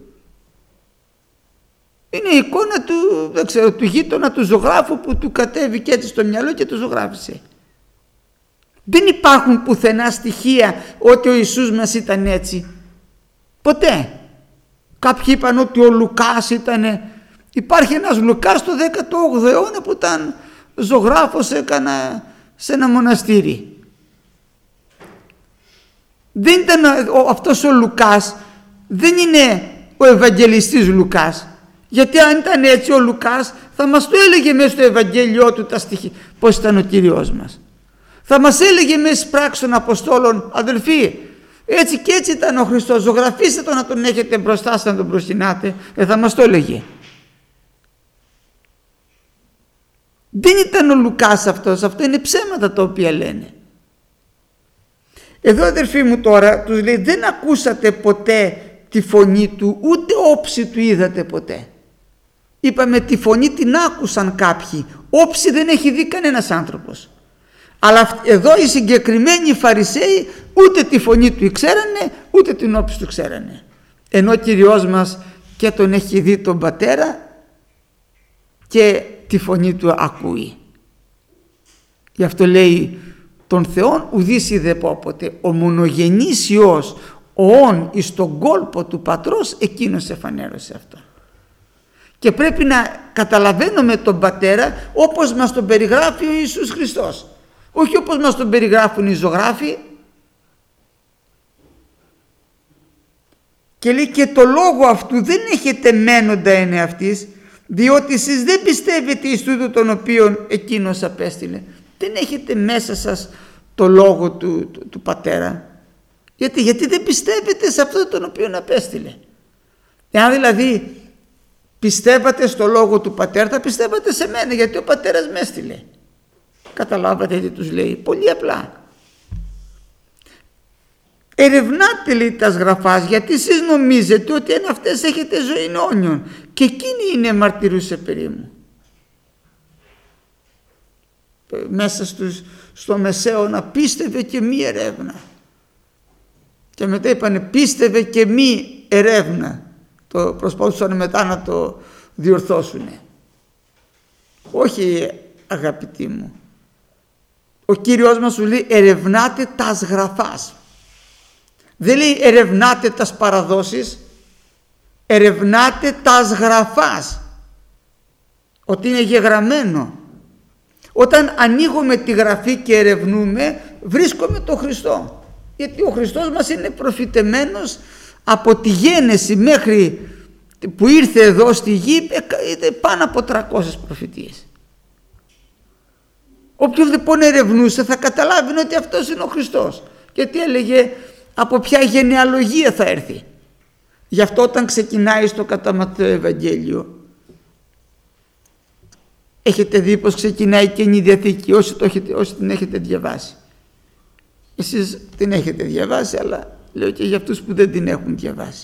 S1: Είναι η εικόνα του, δεν ξέρω, του γείτονα, του ζωγράφου που του κατέβηκε έτσι στο μυαλό και το ζωγράφισε. Δεν υπάρχουν πουθενά στοιχεία ότι ο Ιησούς μας ήταν έτσι. Ποτέ. Κάποιοι είπαν ότι ο Λουκάς ήταν. Υπάρχει ένας Λουκάς στο 18ο αιώνα που ήταν ζωγράφος σε ένα μοναστήρι. Δεν ήταν αυτός ο Λουκάς, δεν είναι ο Ευαγγελιστής Λουκάς. Γιατί αν ήταν έτσι ο Λουκάς θα μας το έλεγε μέσα στο Ευαγγέλιό του τα στοιχεία πώς ήταν ο Κύριος μας. Θα μας έλεγε μέσα στις πράξεις των Αποστόλων, αδελφοί, έτσι και έτσι ήταν ο Χριστός, ζωγραφίστε το να τον έχετε μπροστά σας να τον προσκυνάτε, θα μας το έλεγε. Δεν ήταν ο Λουκάς αυτός, αυτό είναι ψέματα τα οποία λένε. Εδώ αδελφοί μου τώρα τους λέει δεν ακούσατε ποτέ τη φωνή του, ούτε όψη του είδατε ποτέ. Είπαμε τη φωνή την άκουσαν κάποιοι, όψη δεν έχει δει κανένας άνθρωπος. Αλλά εδώ οι συγκεκριμένοι Φαρισαίοι ούτε τη φωνή του ξέρανε, ούτε την όψη του ξέρανε. Ενώ ο Κυριός μας και τον έχει δει τον Πατέρα και τη φωνή του ακούει. Γι' αυτό λέει τον Θεόν ουδείς είδε πόποτε. Ο μονογενής Υιός, ο όν εις τον κόλπο του Πατρός, εκείνος εφανέρωσε αυτό. Και πρέπει να καταλαβαίνουμε τον Πατέρα όπως μας τον περιγράφει ο Ιησούς Χριστός. Όχι όπως μας τον περιγράφουν οι ζωγράφοι. Και λέει και το λόγο αυτού δεν έχετε μένοντα εν αυτής, διότι εσείς δεν πιστεύετε εις τούτο τον οποίον εκείνος απέστειλε. Δεν έχετε μέσα σας το λόγο του Πατέρα. Γιατί δεν πιστεύετε σε αυτό τον οποίον απέστειλε. Εάν δηλαδή πιστεύατε στο λόγο του Πατέρα, θα πιστεύατε σε μένα, γιατί ο Πατέρας με έστειλε. Καταλάβατε τι τους λέει? Πολύ απλά. Ερευνάτε λέει τας γραφάς, γιατί εσείς νομίζετε ότι εν αυτές έχετε ζωήν αιώνιον και εκείνη είναι μαρτυρούσε περί μου. Μέσα στο Μεσαίωνα πίστευε και μη ερεύνα. Και μετά είπανε πίστευε και μη ερεύνα. Το προσπαθούσαν μετά να το διορθώσουνε. Όχι αγαπητοί μου. Ο Κύριος μας σου λέει ερευνάτε τας γραφάς. Δεν λέει ερευνάτε τας παραδόσεις. Ερευνάτε τας γραφάς. Ότι είναι γεγραμμένο. Όταν ανοίγουμε τη γραφή και ερευνούμε, βρίσκουμε τον Χριστό. Γιατί ο Χριστός μας είναι προφητεμένος από τη γέννηση μέχρι που ήρθε εδώ στη γη, πάνω από 300 προφητείες. Όποιος λοιπόν ερευνούσε θα καταλάβει ότι αυτός είναι ο Χριστός. Γιατί έλεγε από ποια γενεαλογία θα έρθει. Γι' αυτό όταν ξεκινάει στο κατά Ματθαίο Ευαγγέλιο, έχετε δει πως ξεκινάει η Καινή Διαθήκη, όσοι την έχετε διαβάσει. Εσείς την έχετε διαβάσει, αλλά λέω και για αυτούς που δεν την έχουν διαβάσει.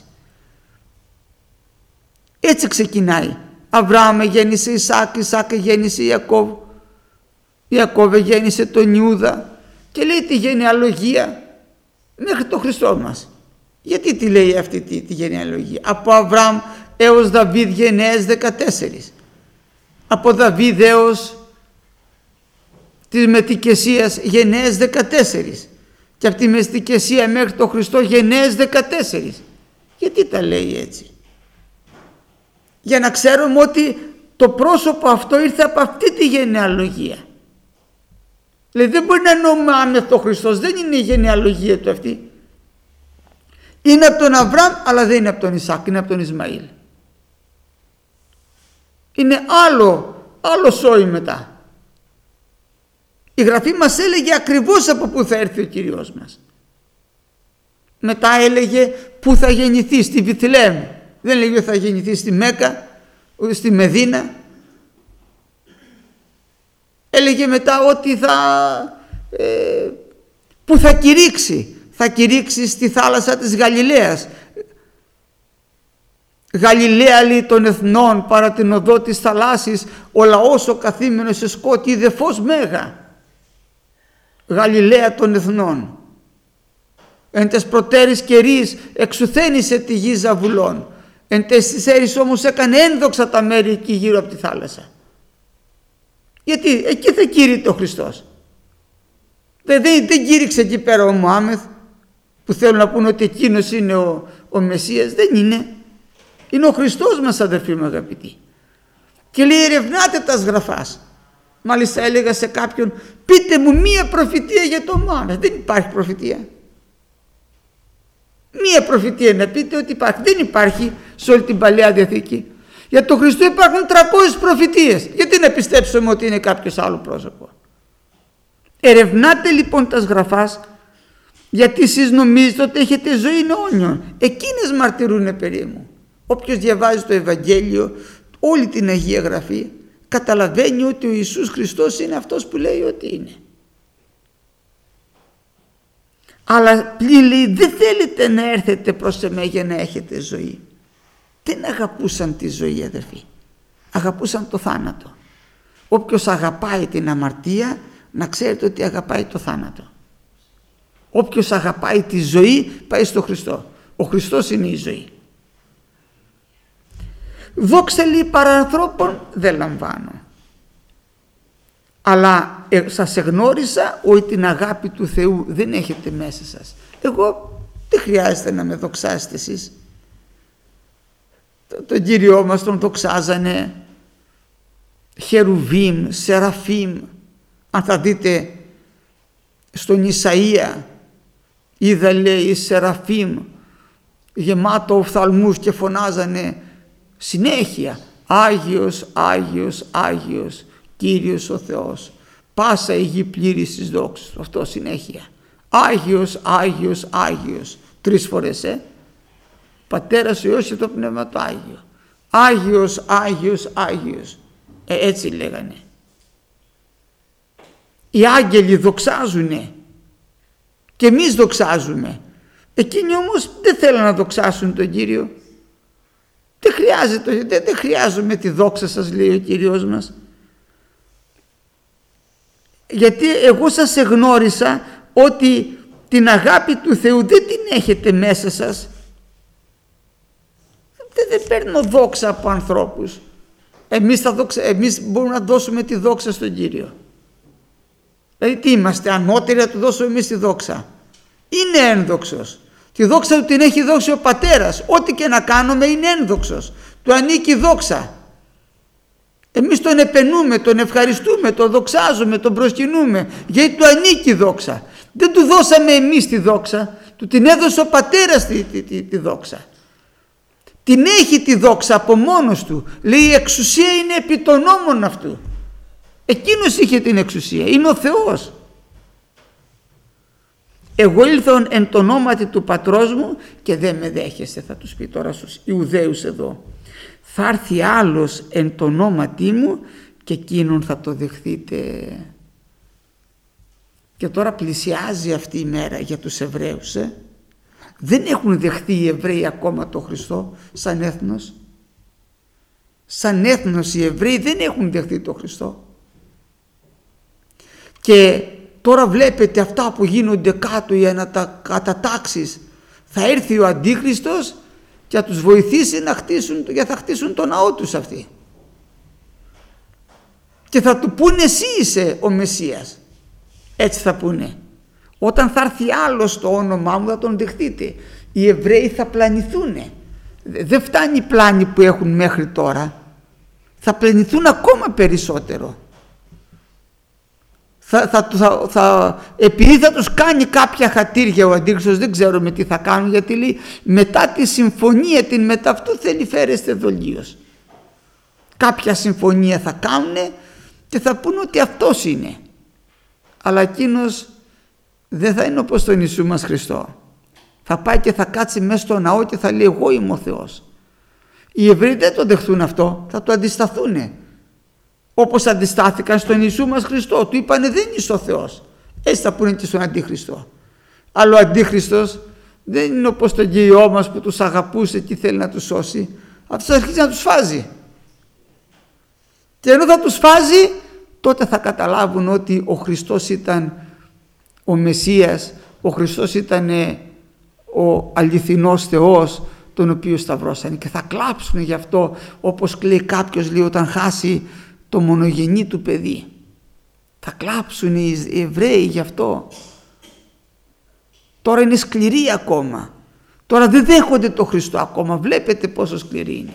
S1: Έτσι ξεκινάει. Αβραάμ γέννησε Ισάκ, Ισάκ γέννησε Ιακώβ, Ιακώβ γέννησε τον Ιούδα, και λέει τη γενεαλογία μέχρι τον Χριστό μας. Γιατί τη λέει αυτή τη γενεαλογία? Από Αβραάμ έως Δαβίδ γενναίες 14. Από Δαβίδ έως της Μετικεσίας γενναίες 14. Και από τη Μετικεσία μέχρι τον Χριστό γενναίες 14. Γιατί τα λέει έτσι? Για να ξέρουμε ότι το πρόσωπο αυτό ήρθε από αυτή τη γενεαλογία. Δηλαδή δεν μπορεί να είναι ο Μωάμεθ ο Χριστός, δεν είναι η γενεαλογία του αυτή. Είναι από τον Αβραάμ, αλλά δεν είναι από τον Ισάκ, είναι από τον Ισμαήλ. Είναι άλλο σόι μετά. Η Γραφή μας έλεγε ακριβώς από πού θα έρθει ο Κύριος μας. Μετά έλεγε πού θα γεννηθεί, στη Βιθλεέμ. Δεν έλεγε ότι θα γεννηθεί στη Μέκα, ούτε στη Μεδίνα. Έλεγε μετά ότι που θα κηρύξει. Θα κηρύξει στη θάλασσα της Γαλιλαίας. Γαλιλαία, λέει, των εθνών, παρά την οδό της θαλάσσης, ο λαός ο καθήμενος σε σκότη είδε φως μέγα. Γαλιλαία των εθνών. Εν τες προτέρης καιρής εξουθένησε τη γη Ζαβουλών. Εν τες της έρης όμως έκανε ένδοξα τα μέρη εκεί γύρω από τη θάλασσα. Γιατί εκεί θα κήρυται ο Χριστός. Δεν κήρυξε εκεί πέρα ο Μωάμεθ, που θέλουν να πούνε ότι εκείνος είναι ο Μεσσίας. Δεν είναι. Είναι ο Χριστός μας, αδερφοί μου αγαπητοί. Και λέει ερευνάτε τας Γραφάς. Μάλιστα έλεγα σε κάποιον, πείτε μου μία προφητεία για τον Μωάμεθ. Δεν υπάρχει προφητεία. Μία προφητεία να πείτε ότι υπάρχει. Δεν υπάρχει σε όλη την Παλαιά Διαθήκη. Για τον Χριστό υπάρχουν 300 προφητείες. Γιατί να πιστέψουμε ότι είναι κάποιος άλλο πρόσωπο? Ερευνάτε λοιπόν τας Γραφάς, γιατί εσείς νομίζετε ότι έχετε ζωή αιώνιον. Εκείνες μαρτυρούνε περί μου. Όποιος διαβάζει το Ευαγγέλιο, όλη την Αγία Γραφή, καταλαβαίνει ότι ο Ιησούς Χριστός είναι αυτός που λέει ότι είναι. Αλλά πλην λέει δεν θέλετε να έρθετε προς εμέ για να έχετε ζωή. Δεν αγαπούσαν τη ζωή, αδερφοί. Αγαπούσαν το θάνατο. Όποιος αγαπάει την αμαρτία, να ξέρετε ότι αγαπάει το θάνατο. Όποιος αγαπάει τη ζωή, πάει στο Χριστό. Ο Χριστός είναι η ζωή. Δόξα, λέει, παρά ανθρώπων δεν λαμβάνω. Αλλά σας εγνώρισα ότι την αγάπη του Θεού δεν έχετε μέσα σας. Εγώ δεν χρειάζεται να με δοξάσετε εσείς. Τον Κύριό μας τον δοξάζανε Χερουβίμ, Σεραφίμ. Αν θα δείτε στον Ισαΐα, είδα, λέει, Σεραφίμ γεμάτο οφθαλμούς και φωνάζανε συνέχεια Άγιος, Άγιος, Άγιος, Κύριος ο Θεός, πάσα η γη πλήρης της δόξης. Αυτό συνέχεια. Άγιος, Άγιος, Άγιος. 3 φορές, Πατέρας, ο Υιός και το Πνεύμα το Άγιο. Άγιος, Άγιος, Άγιος. Έτσι λέγανε. Οι άγγελοι δοξάζουνε και εμείς δοξάζουμε. Εκείνοι όμως δεν θέλουν να δοξάσουν τον Κύριο. Δεν χρειάζεται, δεν χρειάζομαι τη δόξα σας, λέει ο Κύριος μας. Γιατί εγώ σας εγνώρισα ότι την αγάπη του Θεού δεν την έχετε μέσα σας. Δεν παίρνω δόξα από ανθρώπους. Εμείς μπορούμε να δώσουμε τη δόξα στον Κύριο. Δηλαδή τι είμαστε, ανώτεροι να του δώσουμε εμείς τη δόξα? Είναι ένδοξος. Τη δόξα του την έχει δώσει ο Πατέρας. Ό,τι και να κάνουμε είναι ένδοξος. Του ανήκει δόξα. Εμείς τον επενούμε, τον ευχαριστούμε, τον δοξάζουμε, τον προσκυνούμε, γιατί του ανήκει δόξα. Δεν του δώσαμε εμείς τη δόξα, του την έδωσε ο Πατέρας τη δόξα. Την έχει τη δόξα από μόνος του. Λέει η εξουσία είναι επί των νόμων αυτού. Εκείνος είχε την εξουσία, είναι ο Θεός. εγώ ήλθον εν το ονόματι του πατρός μου και δεν με δέχεστε, θα τους πει τώρα στους Ιουδαίους εδώ. Θα έρθει άλλος εν το ονόματι μου και εκείνον θα το δεχθείτε. Και τώρα πλησιάζει αυτή η μέρα για τους Εβραίους. Δεν έχουν δεχθεί οι Εβραίοι ακόμα τον Χριστό σαν έθνος. Σαν έθνος οι Εβραίοι δεν έχουν δεχθεί τον Χριστό. Και τώρα βλέπετε αυτά που γίνονται κάτω οι ανακατατάξεις. Θα έρθει ο Αντίχριστος και θα τους βοηθήσει να χτίσουν, και θα χτίσουν το ναό τους αυτοί. Και θα του πούνε εσύ είσαι ο Μεσσίας. Έτσι θα πούνε. Όταν θα έρθει άλλος το όνομά μου θα τον δεχτείτε. Οι Εβραίοι θα πλανηθούνε. Δεν φτάνει η πλάνη που έχουν μέχρι τώρα. Θα πλανηθούν ακόμα περισσότερο. Επειδή θα τους κάνει κάποια χατήρια ο Αντίχριστος, δεν ξέρω με τι θα κάνουν, γιατί λέει μετά τη συμφωνία την μεταυτού θέλει φέρεστε δολίως. Κάποια συμφωνία θα κάνουν και θα πούνε ότι αυτός είναι. Αλλά εκείνος δεν θα είναι όπως τον Ιησού μας Χριστό. Θα πάει και θα κάτσει μέσα στο ναό και θα λέει εγώ είμαι ο Θεός. Οι Εβραίοι δεν το δεχθούν αυτό, θα το αντισταθούν. Όπως αντιστάθηκαν στον Ιησού μας Χριστό, του είπανε δεν είσαι ο Θεός. Έτσι θα πούνε και στον Αντίχριστο. Αλλά ο Αντίχριστος δεν είναι όπως τον Κύριό μας που τους αγαπούσε και θέλει να τους σώσει. Αυτός αρχίζει να τους φάζει. Και ενώ θα τους φάζει, τότε θα καταλάβουν ότι ο Χριστός ήταν ο Μεσσίας, ο Χριστός ήταν ο αληθινός Θεός τον οποίο σταυρώσανε, και θα κλάψουν γι' αυτό, όπως κλαίει κάποιος λέει όταν χάσει το μονογενή του παιδί. Θα κλάψουν οι Εβραίοι γι' αυτό. Τώρα είναι σκληροί ακόμα. Τώρα δεν δέχονται το Χριστό ακόμα. Βλέπετε πόσο σκληροί είναι.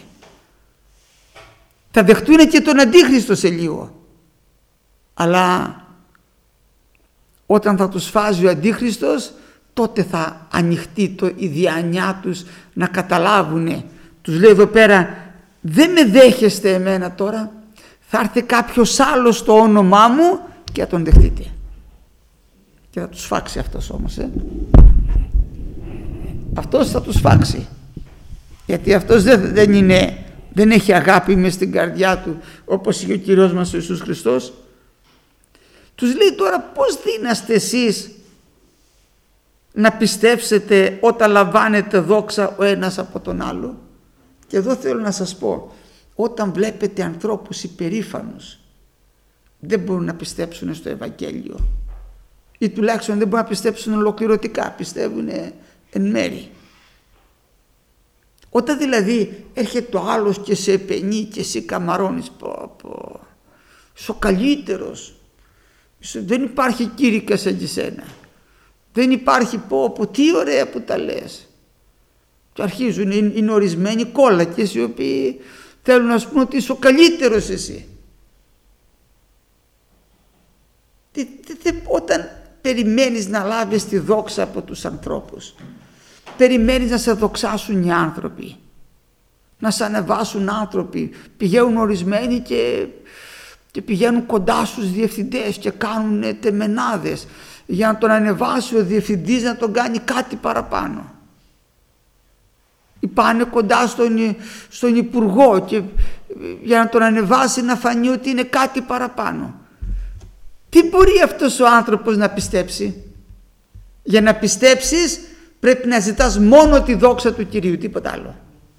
S1: Θα δεχτούν και τον Αντίχριστο σε λίγο. Αλλά όταν θα τους φάζει ο Αντίχριστος, τότε θα ανοιχτεί η διάνοιά τους να καταλάβουνε. Τους λέει εδώ πέρα δεν με δέχεστε εμένα τώρα, θα έρθει κάποιος άλλος στο όνομά μου και θα τον δεχτείτε. Και θα τους φάξει αυτός όμως. Αυτός θα τους φάξει. Γιατί αυτός δεν έχει αγάπη μες στην καρδιά του όπως είχε ο Κύριος μας ο Ιησούς Χριστός. Τους λέει τώρα πώς δύναστε εσείς να πιστέψετε όταν λαμβάνετε δόξα ο ένας από τον άλλο. Και εδώ θέλω να σας πω, όταν βλέπετε ανθρώπους υπερήφανους δεν μπορούν να πιστέψουν στο Ευαγγέλιο, ή τουλάχιστον δεν μπορούν να πιστέψουν ολοκληρωτικά, πιστεύουν εν μέρη. Όταν δηλαδή έρχεται ο άλλος και σε επενεί και εσύ καμαρώνεις, είσαι ο καλύτερος, δεν υπάρχει κήρυκα σαν και σένα, δεν υπάρχει τι ωραία που τα λες. Και αρχίζουν, είναι ορισμένοι κόλακες οι οποίοι θέλουν να σου πούν ότι είσαι ο καλύτερος εσύ. Όταν περιμένεις να λάβεις τη δόξα από τους ανθρώπους, περιμένεις να σε δοξάσουν οι άνθρωποι, να σε ανεβάσουν άνθρωποι, πηγαίνουν ορισμένοι και πηγαίνουν κοντά στους διευθυντές και κάνουν τεμενάδες για να τον ανεβάσει ο διευθυντής, να τον κάνει κάτι παραπάνω. Ή πάνε κοντά στον υπουργό και για να τον ανεβάσει να φανεί ότι είναι κάτι παραπάνω. Τι μπορεί αυτός ο άνθρωπος να πιστέψει? Για να πιστέψεις πρέπει να ζητάς μόνο τη δόξα του Κυρίου, τίποτα άλλο.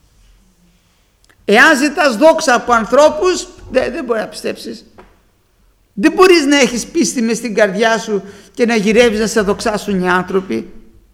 S1: Εάν ζητάς δόξα από ανθρώπους δεν μπορεί να πιστέψεις. Δεν μπορείς να έχεις πίστη μες στην καρδιά σου και να γυρεύεις να σε δοξάσουν οι άνθρωποι.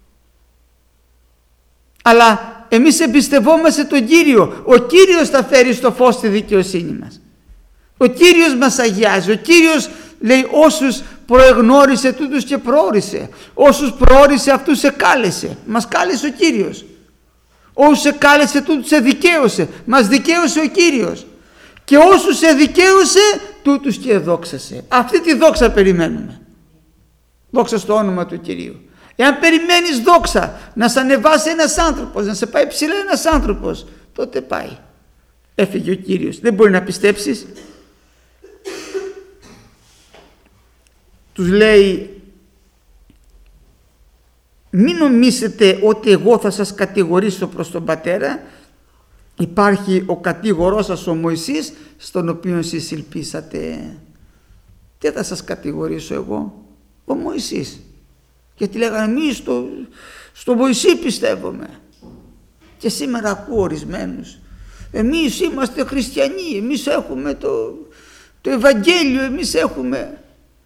S1: Αλλά εμείς εμπιστευόμαστε τον Κύριο. Ο Κύριος θα φέρει στο φως τη δικαιοσύνη μας. Ο Κύριος μας αγιάζει. Ο Κύριος λέει όσους προεγνώρισε τούτους και προόρισε. Όσους προόρισε αυτούς σε κάλεσε. Μας κάλεσε ο Κύριος. Όσους σε κάλεσε τούτους σε δικαίωσε. Μας δικαίωσε ο Κύριος. Και όσους σε δικαίωσε τούτους και εδόξασε. Αυτή τη δόξα περιμένουμε. Δόξα στο όνομα του Κυρίου. Εάν περιμένεις δόξα να σε ανεβάσει ένας άνθρωπος, να σε πάει ψηλά ένας άνθρωπος, τότε πάει. Έφυγε ο Κύριος. Δεν μπορεί να πιστέψεις. Τους λέει μην νομίσετε ότι εγώ θα σας κατηγορήσω προς τον Πατέρα. Υπάρχει ο κατηγορός σας ο Μωυσής, στον οποίο εσείς ελπίσατε. Τι θα σας κατηγορήσω εγώ? Ο Μωυσής. Γιατί λέγανε εμείς στο Μωυσή πιστεύουμε. Και σήμερα ακούω ορισμένους, εμείς είμαστε χριστιανοί, εμείς έχουμε το Ευαγγέλιο, εμείς έχουμε.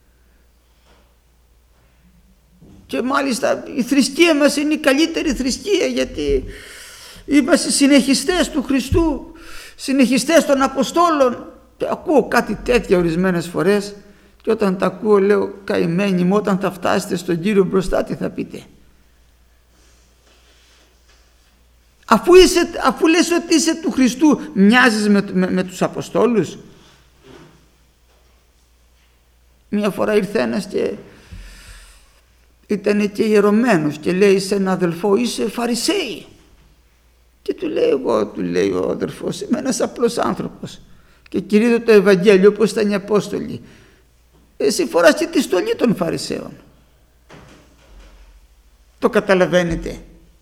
S1: Και μάλιστα η θρησκεία μας είναι η καλύτερη θρησκεία, γιατί είμαστε συνεχιστές του Χριστού, συνεχιστές των Αποστόλων. Και ακούω κάτι τέτοια ορισμένες φορές, και όταν τα ακούω λέω, καημένοι μου, όταν θα φτάσετε στον Κύριο μπροστά τι θα πείτε? Αφού λες ότι είσαι του Χριστού, μοιάζεις με τους Αποστόλους? Μια φορά ήρθε ένας και ήταν και ιερωμένος και λέει σε ένα αδελφό, είσαι Φαρισαίοι. Και του λέει ο αδελφός, είμαι ένας απλός άνθρωπος και κηρύττω το Ευαγγέλιο όπως ήταν οι Απόστολοι. Εσύ φοράς και τη στολή των Φαρισαίων. Το καταλαβαίνετε?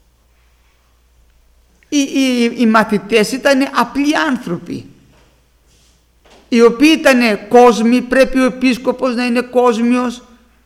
S1: Οι μαθητές ήταν απλοί άνθρωποι, οι οποίοι ήταν κόσμοι, πρέπει ο επίσκοπος να είναι κόσμιος,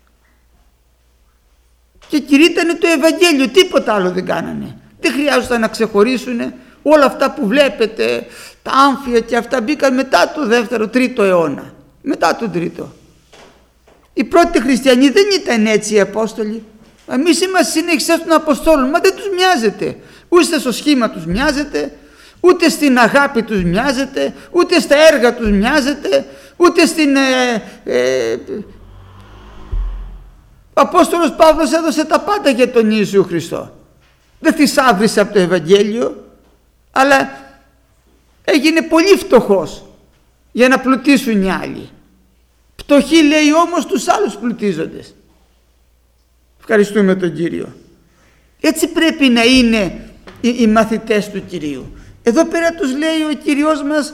S1: και κηρύττανε το Ευαγγέλιο, τίποτα άλλο δεν κάνανε. Δεν χρειάζονταν να ξεχωρίσουν. Όλα αυτά που βλέπετε, τα άμφια και αυτά, μπήκαν μετά το 2ο-3ο αιώνα, μετά τον 3ο. Οι πρώτοι χριστιανοί δεν ήταν έτσι οι Απόστολοι. Εμείς είμαστε συνέχιστες των Αποστόλων, μα δεν τους μοιάζεται. Ούτε στο σχήμα τους μοιάζεται, ούτε στην αγάπη τους μοιάζεται, ούτε στα έργα τους μοιάζεται, ούτε στην... Ο Απόστολος Παύλος έδωσε τα πάντα για τον Ιησού Χριστό. Δεν θησάβρισε από το Ευαγγέλιο, αλλά έγινε πολύ φτωχός για να πλουτίσουν οι άλλοι. Πτωχοί λέει όμως τους άλλους πλουτίζοντες. Ευχαριστούμε τον Κύριο. Έτσι πρέπει να είναι οι μαθητές του Κυρίου. Εδώ πέρα τους λέει ο Κύριος μας,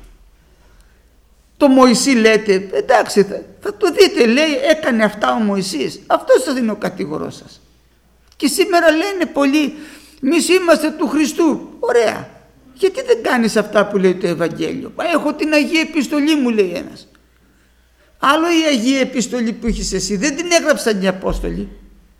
S1: το Μωυσή λέτε, εντάξει θα το δείτε, λέει έκανε αυτά ο Μωυσής, αυτός σας είναι ο κατηγορός σας. Και σήμερα λένε πολλοί, εμείς είμαστε του Χριστού. Ωραία, γιατί δεν κάνεις αυτά που λέει το Ευαγγέλιο? Έχω την Αγία Επιστολή, μου λέει ένας. Άλλο η Αγία Επιστολή που έχεις εσύ, δεν την έγραψαν οι Απόστολοι.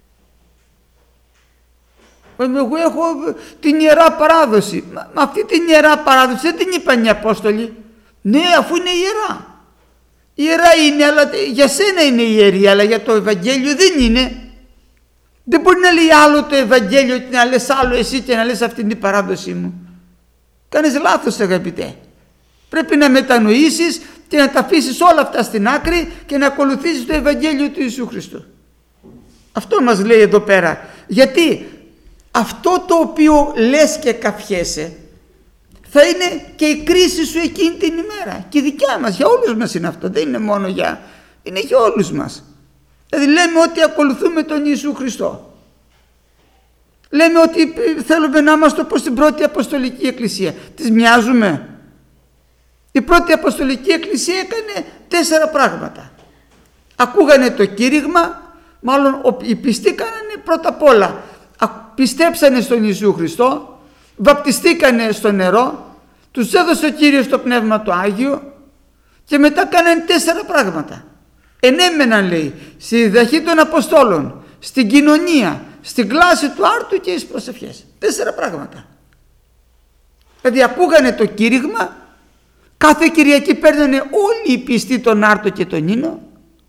S1: Εγώ έχω την Ιερά Παράδοση. Μα αυτή την Ιερά Παράδοση δεν την είπαν οι Απόστολοι. Ναι, αφού είναι ιερά. Ιερά είναι, αλλά για σένα είναι ιερή, αλλά για το Ευαγγέλιο δεν είναι. Δεν μπορεί να λέει άλλο το Ευαγγέλιο και να λες άλλο εσύ και να λες αυτή είναι η παράδοσή μου. Κάνεις λάθος, αγαπητέ. Πρέπει να μετανοήσεις και να τα αφήσεις όλα αυτά στην άκρη και να ακολουθήσεις το Ευαγγέλιο του Ιησού Χριστού. Αυτό μας λέει εδώ πέρα. Γιατί αυτό το οποίο λες και καφιέσαι θα είναι και η κρίση σου εκείνη την ημέρα. Και η δικιά μας, για όλους μας είναι αυτό. Δεν είναι μόνο είναι για όλους μας. Δηλαδή λέμε ότι ακολουθούμε τον Ιησού Χριστό. Λέμε ότι θέλουμε να είμαστε όπως την πρώτη Αποστολική Εκκλησία. Τις μοιάζουμε? Η πρώτη Αποστολική Εκκλησία έκανε 4 πράγματα. Ακούγανε το κήρυγμα, μάλλον οι πιστοί κάνανε πρώτα απ' όλα. Πιστέψανε στον Ιησού Χριστό, βαπτιστήκανε στο νερό, τους έδωσε ο Κύριος το Πνεύμα το Άγιο και μετά κάνανε 4 πράγματα. Ενέμεναν, λέει, στη διδαχή των Αποστόλων, στην κοινωνία, στην κλάση του άρτου και στις προσευχές. 4 πράγματα. Δηλαδή ακούγανε το κήρυγμα, κάθε Κυριακή παίρνανε όλοι οι πιστοί τον άρτο και τον ίνο,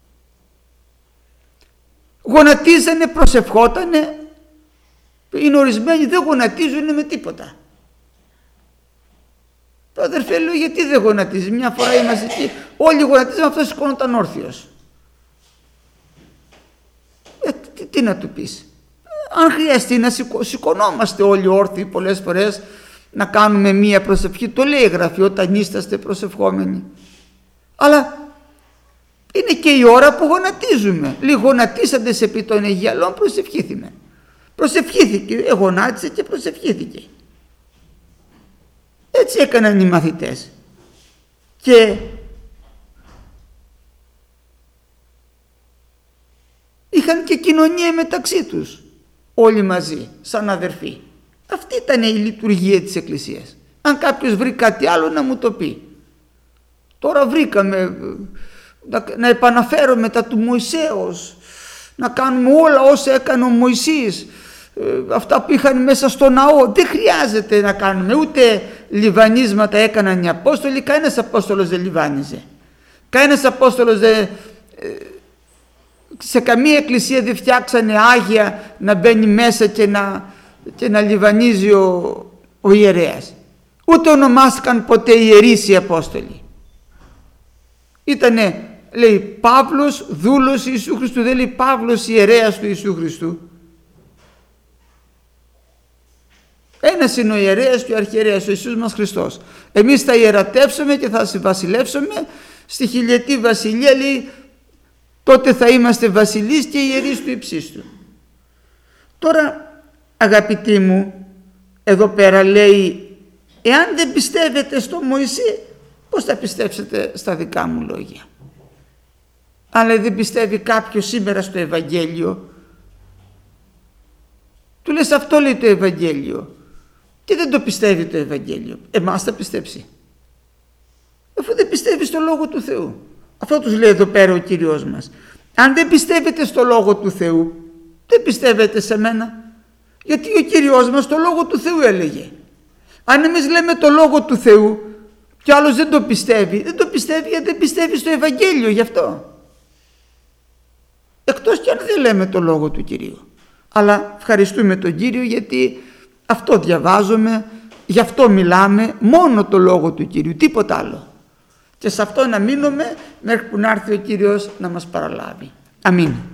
S1: γονατίζανε, προσευχότανε. Είναι ορισμένοι δεν γονατίζουν με τίποτα. Το αδερφέ λέω, γιατί δεν γονατίζει? Μια φορά είμαστε εκεί, όλοι γονατίζαμε, αυτός σηκώνονταν όρθιος. Τι να του πεις? Αν χρειαστεί να σηκωνόμαστε όλοι όρθιοι πολλές φορές, να κάνουμε μία προσευχή, το λέει η Γραφή, όταν είσαστε προσευχόμενοι. Αλλά είναι και η ώρα που γονατίζουμε. Λέει, γονατίσαντες επί των Αιγιαλών προσευχήθημε. Προσευχήθηκε, γονάτισε και προσευχήθηκε. Έτσι έκαναν οι μαθητές. Και είχαν και κοινωνία μεταξύ τους. όλοι μαζί, σαν αδερφοί. Αυτή ήταν η λειτουργία της Εκκλησίας. Αν κάποιος βρει κάτι άλλο να μου το πει. Τώρα βρήκαμε να επαναφέρω μετά του Μωυσέως, να κάνουμε όλα όσα έκανε ο Μωυσής, αυτά που είχαν μέσα στο ναό. Δεν χρειάζεται να κάνουμε, ούτε λιβανίσματα έκαναν οι Απόστολοι. Κανένας Απόστολος δεν λιβάνιζε. Κανένας Απόστολος σε καμία εκκλησία δεν φτιάξανε άγια να μπαίνει μέσα και να λιβανίζει ο ιερέας. Ούτε ονομάστηκαν ποτέ ιερείς οι Απόστολοι. Ήτανε, λέει, Παύλος δούλος Ιησού Χριστού, δεν λέει Παύλος ιερέας του Ιησού Χριστού. Ένας είναι ο ιερέας και ο αρχιερέας, ο Ιησούς μας Χριστός. Εμείς θα ιερατεύσουμε και θα βασιλεύσουμε στη χιλιετή βασιλεία, λέει, τότε θα είμαστε βασιλείς και ιερείς του υψίστου. Τώρα, αγαπητοί μου, εδώ πέρα λέει, εάν δεν πιστεύετε στο Μωυσή, πώς θα πιστέψετε στα δικά μου λόγια? Αλλά δεν πιστεύει κάποιος σήμερα στο Ευαγγέλιο, του λες αυτό λέει το Ευαγγέλιο και δεν το πιστεύει το Ευαγγέλιο, εμάς θα πιστέψει? Αφού δεν πιστεύει στο Λόγο του Θεού. Αυτό τους λέει εδώ πέρα ο Κύριος μας. Αν δεν πιστεύετε στο Λόγο του Θεού, δεν πιστεύετε σε μένα. Γιατί ο Κύριος μας το Λόγο του Θεού έλεγε. Αν εμείς λέμε το Λόγο του Θεού και άλλος δεν το πιστεύει, δεν το πιστεύει γιατί δεν πιστεύει στο Ευαγγέλιο, γι' αυτό. Εκτός και αν δεν λέμε το Λόγο του Κυρίου. Αλλά ευχαριστούμε τον Κύριο γιατί αυτό διαβάζουμε, γι' αυτό μιλάμε, μόνο το Λόγο του Κυρίου, τίποτα άλλο. Και σε αυτό να μείνουμε μέχρι που να έρθει ο Κύριος να μας παραλάβει. Αμήν.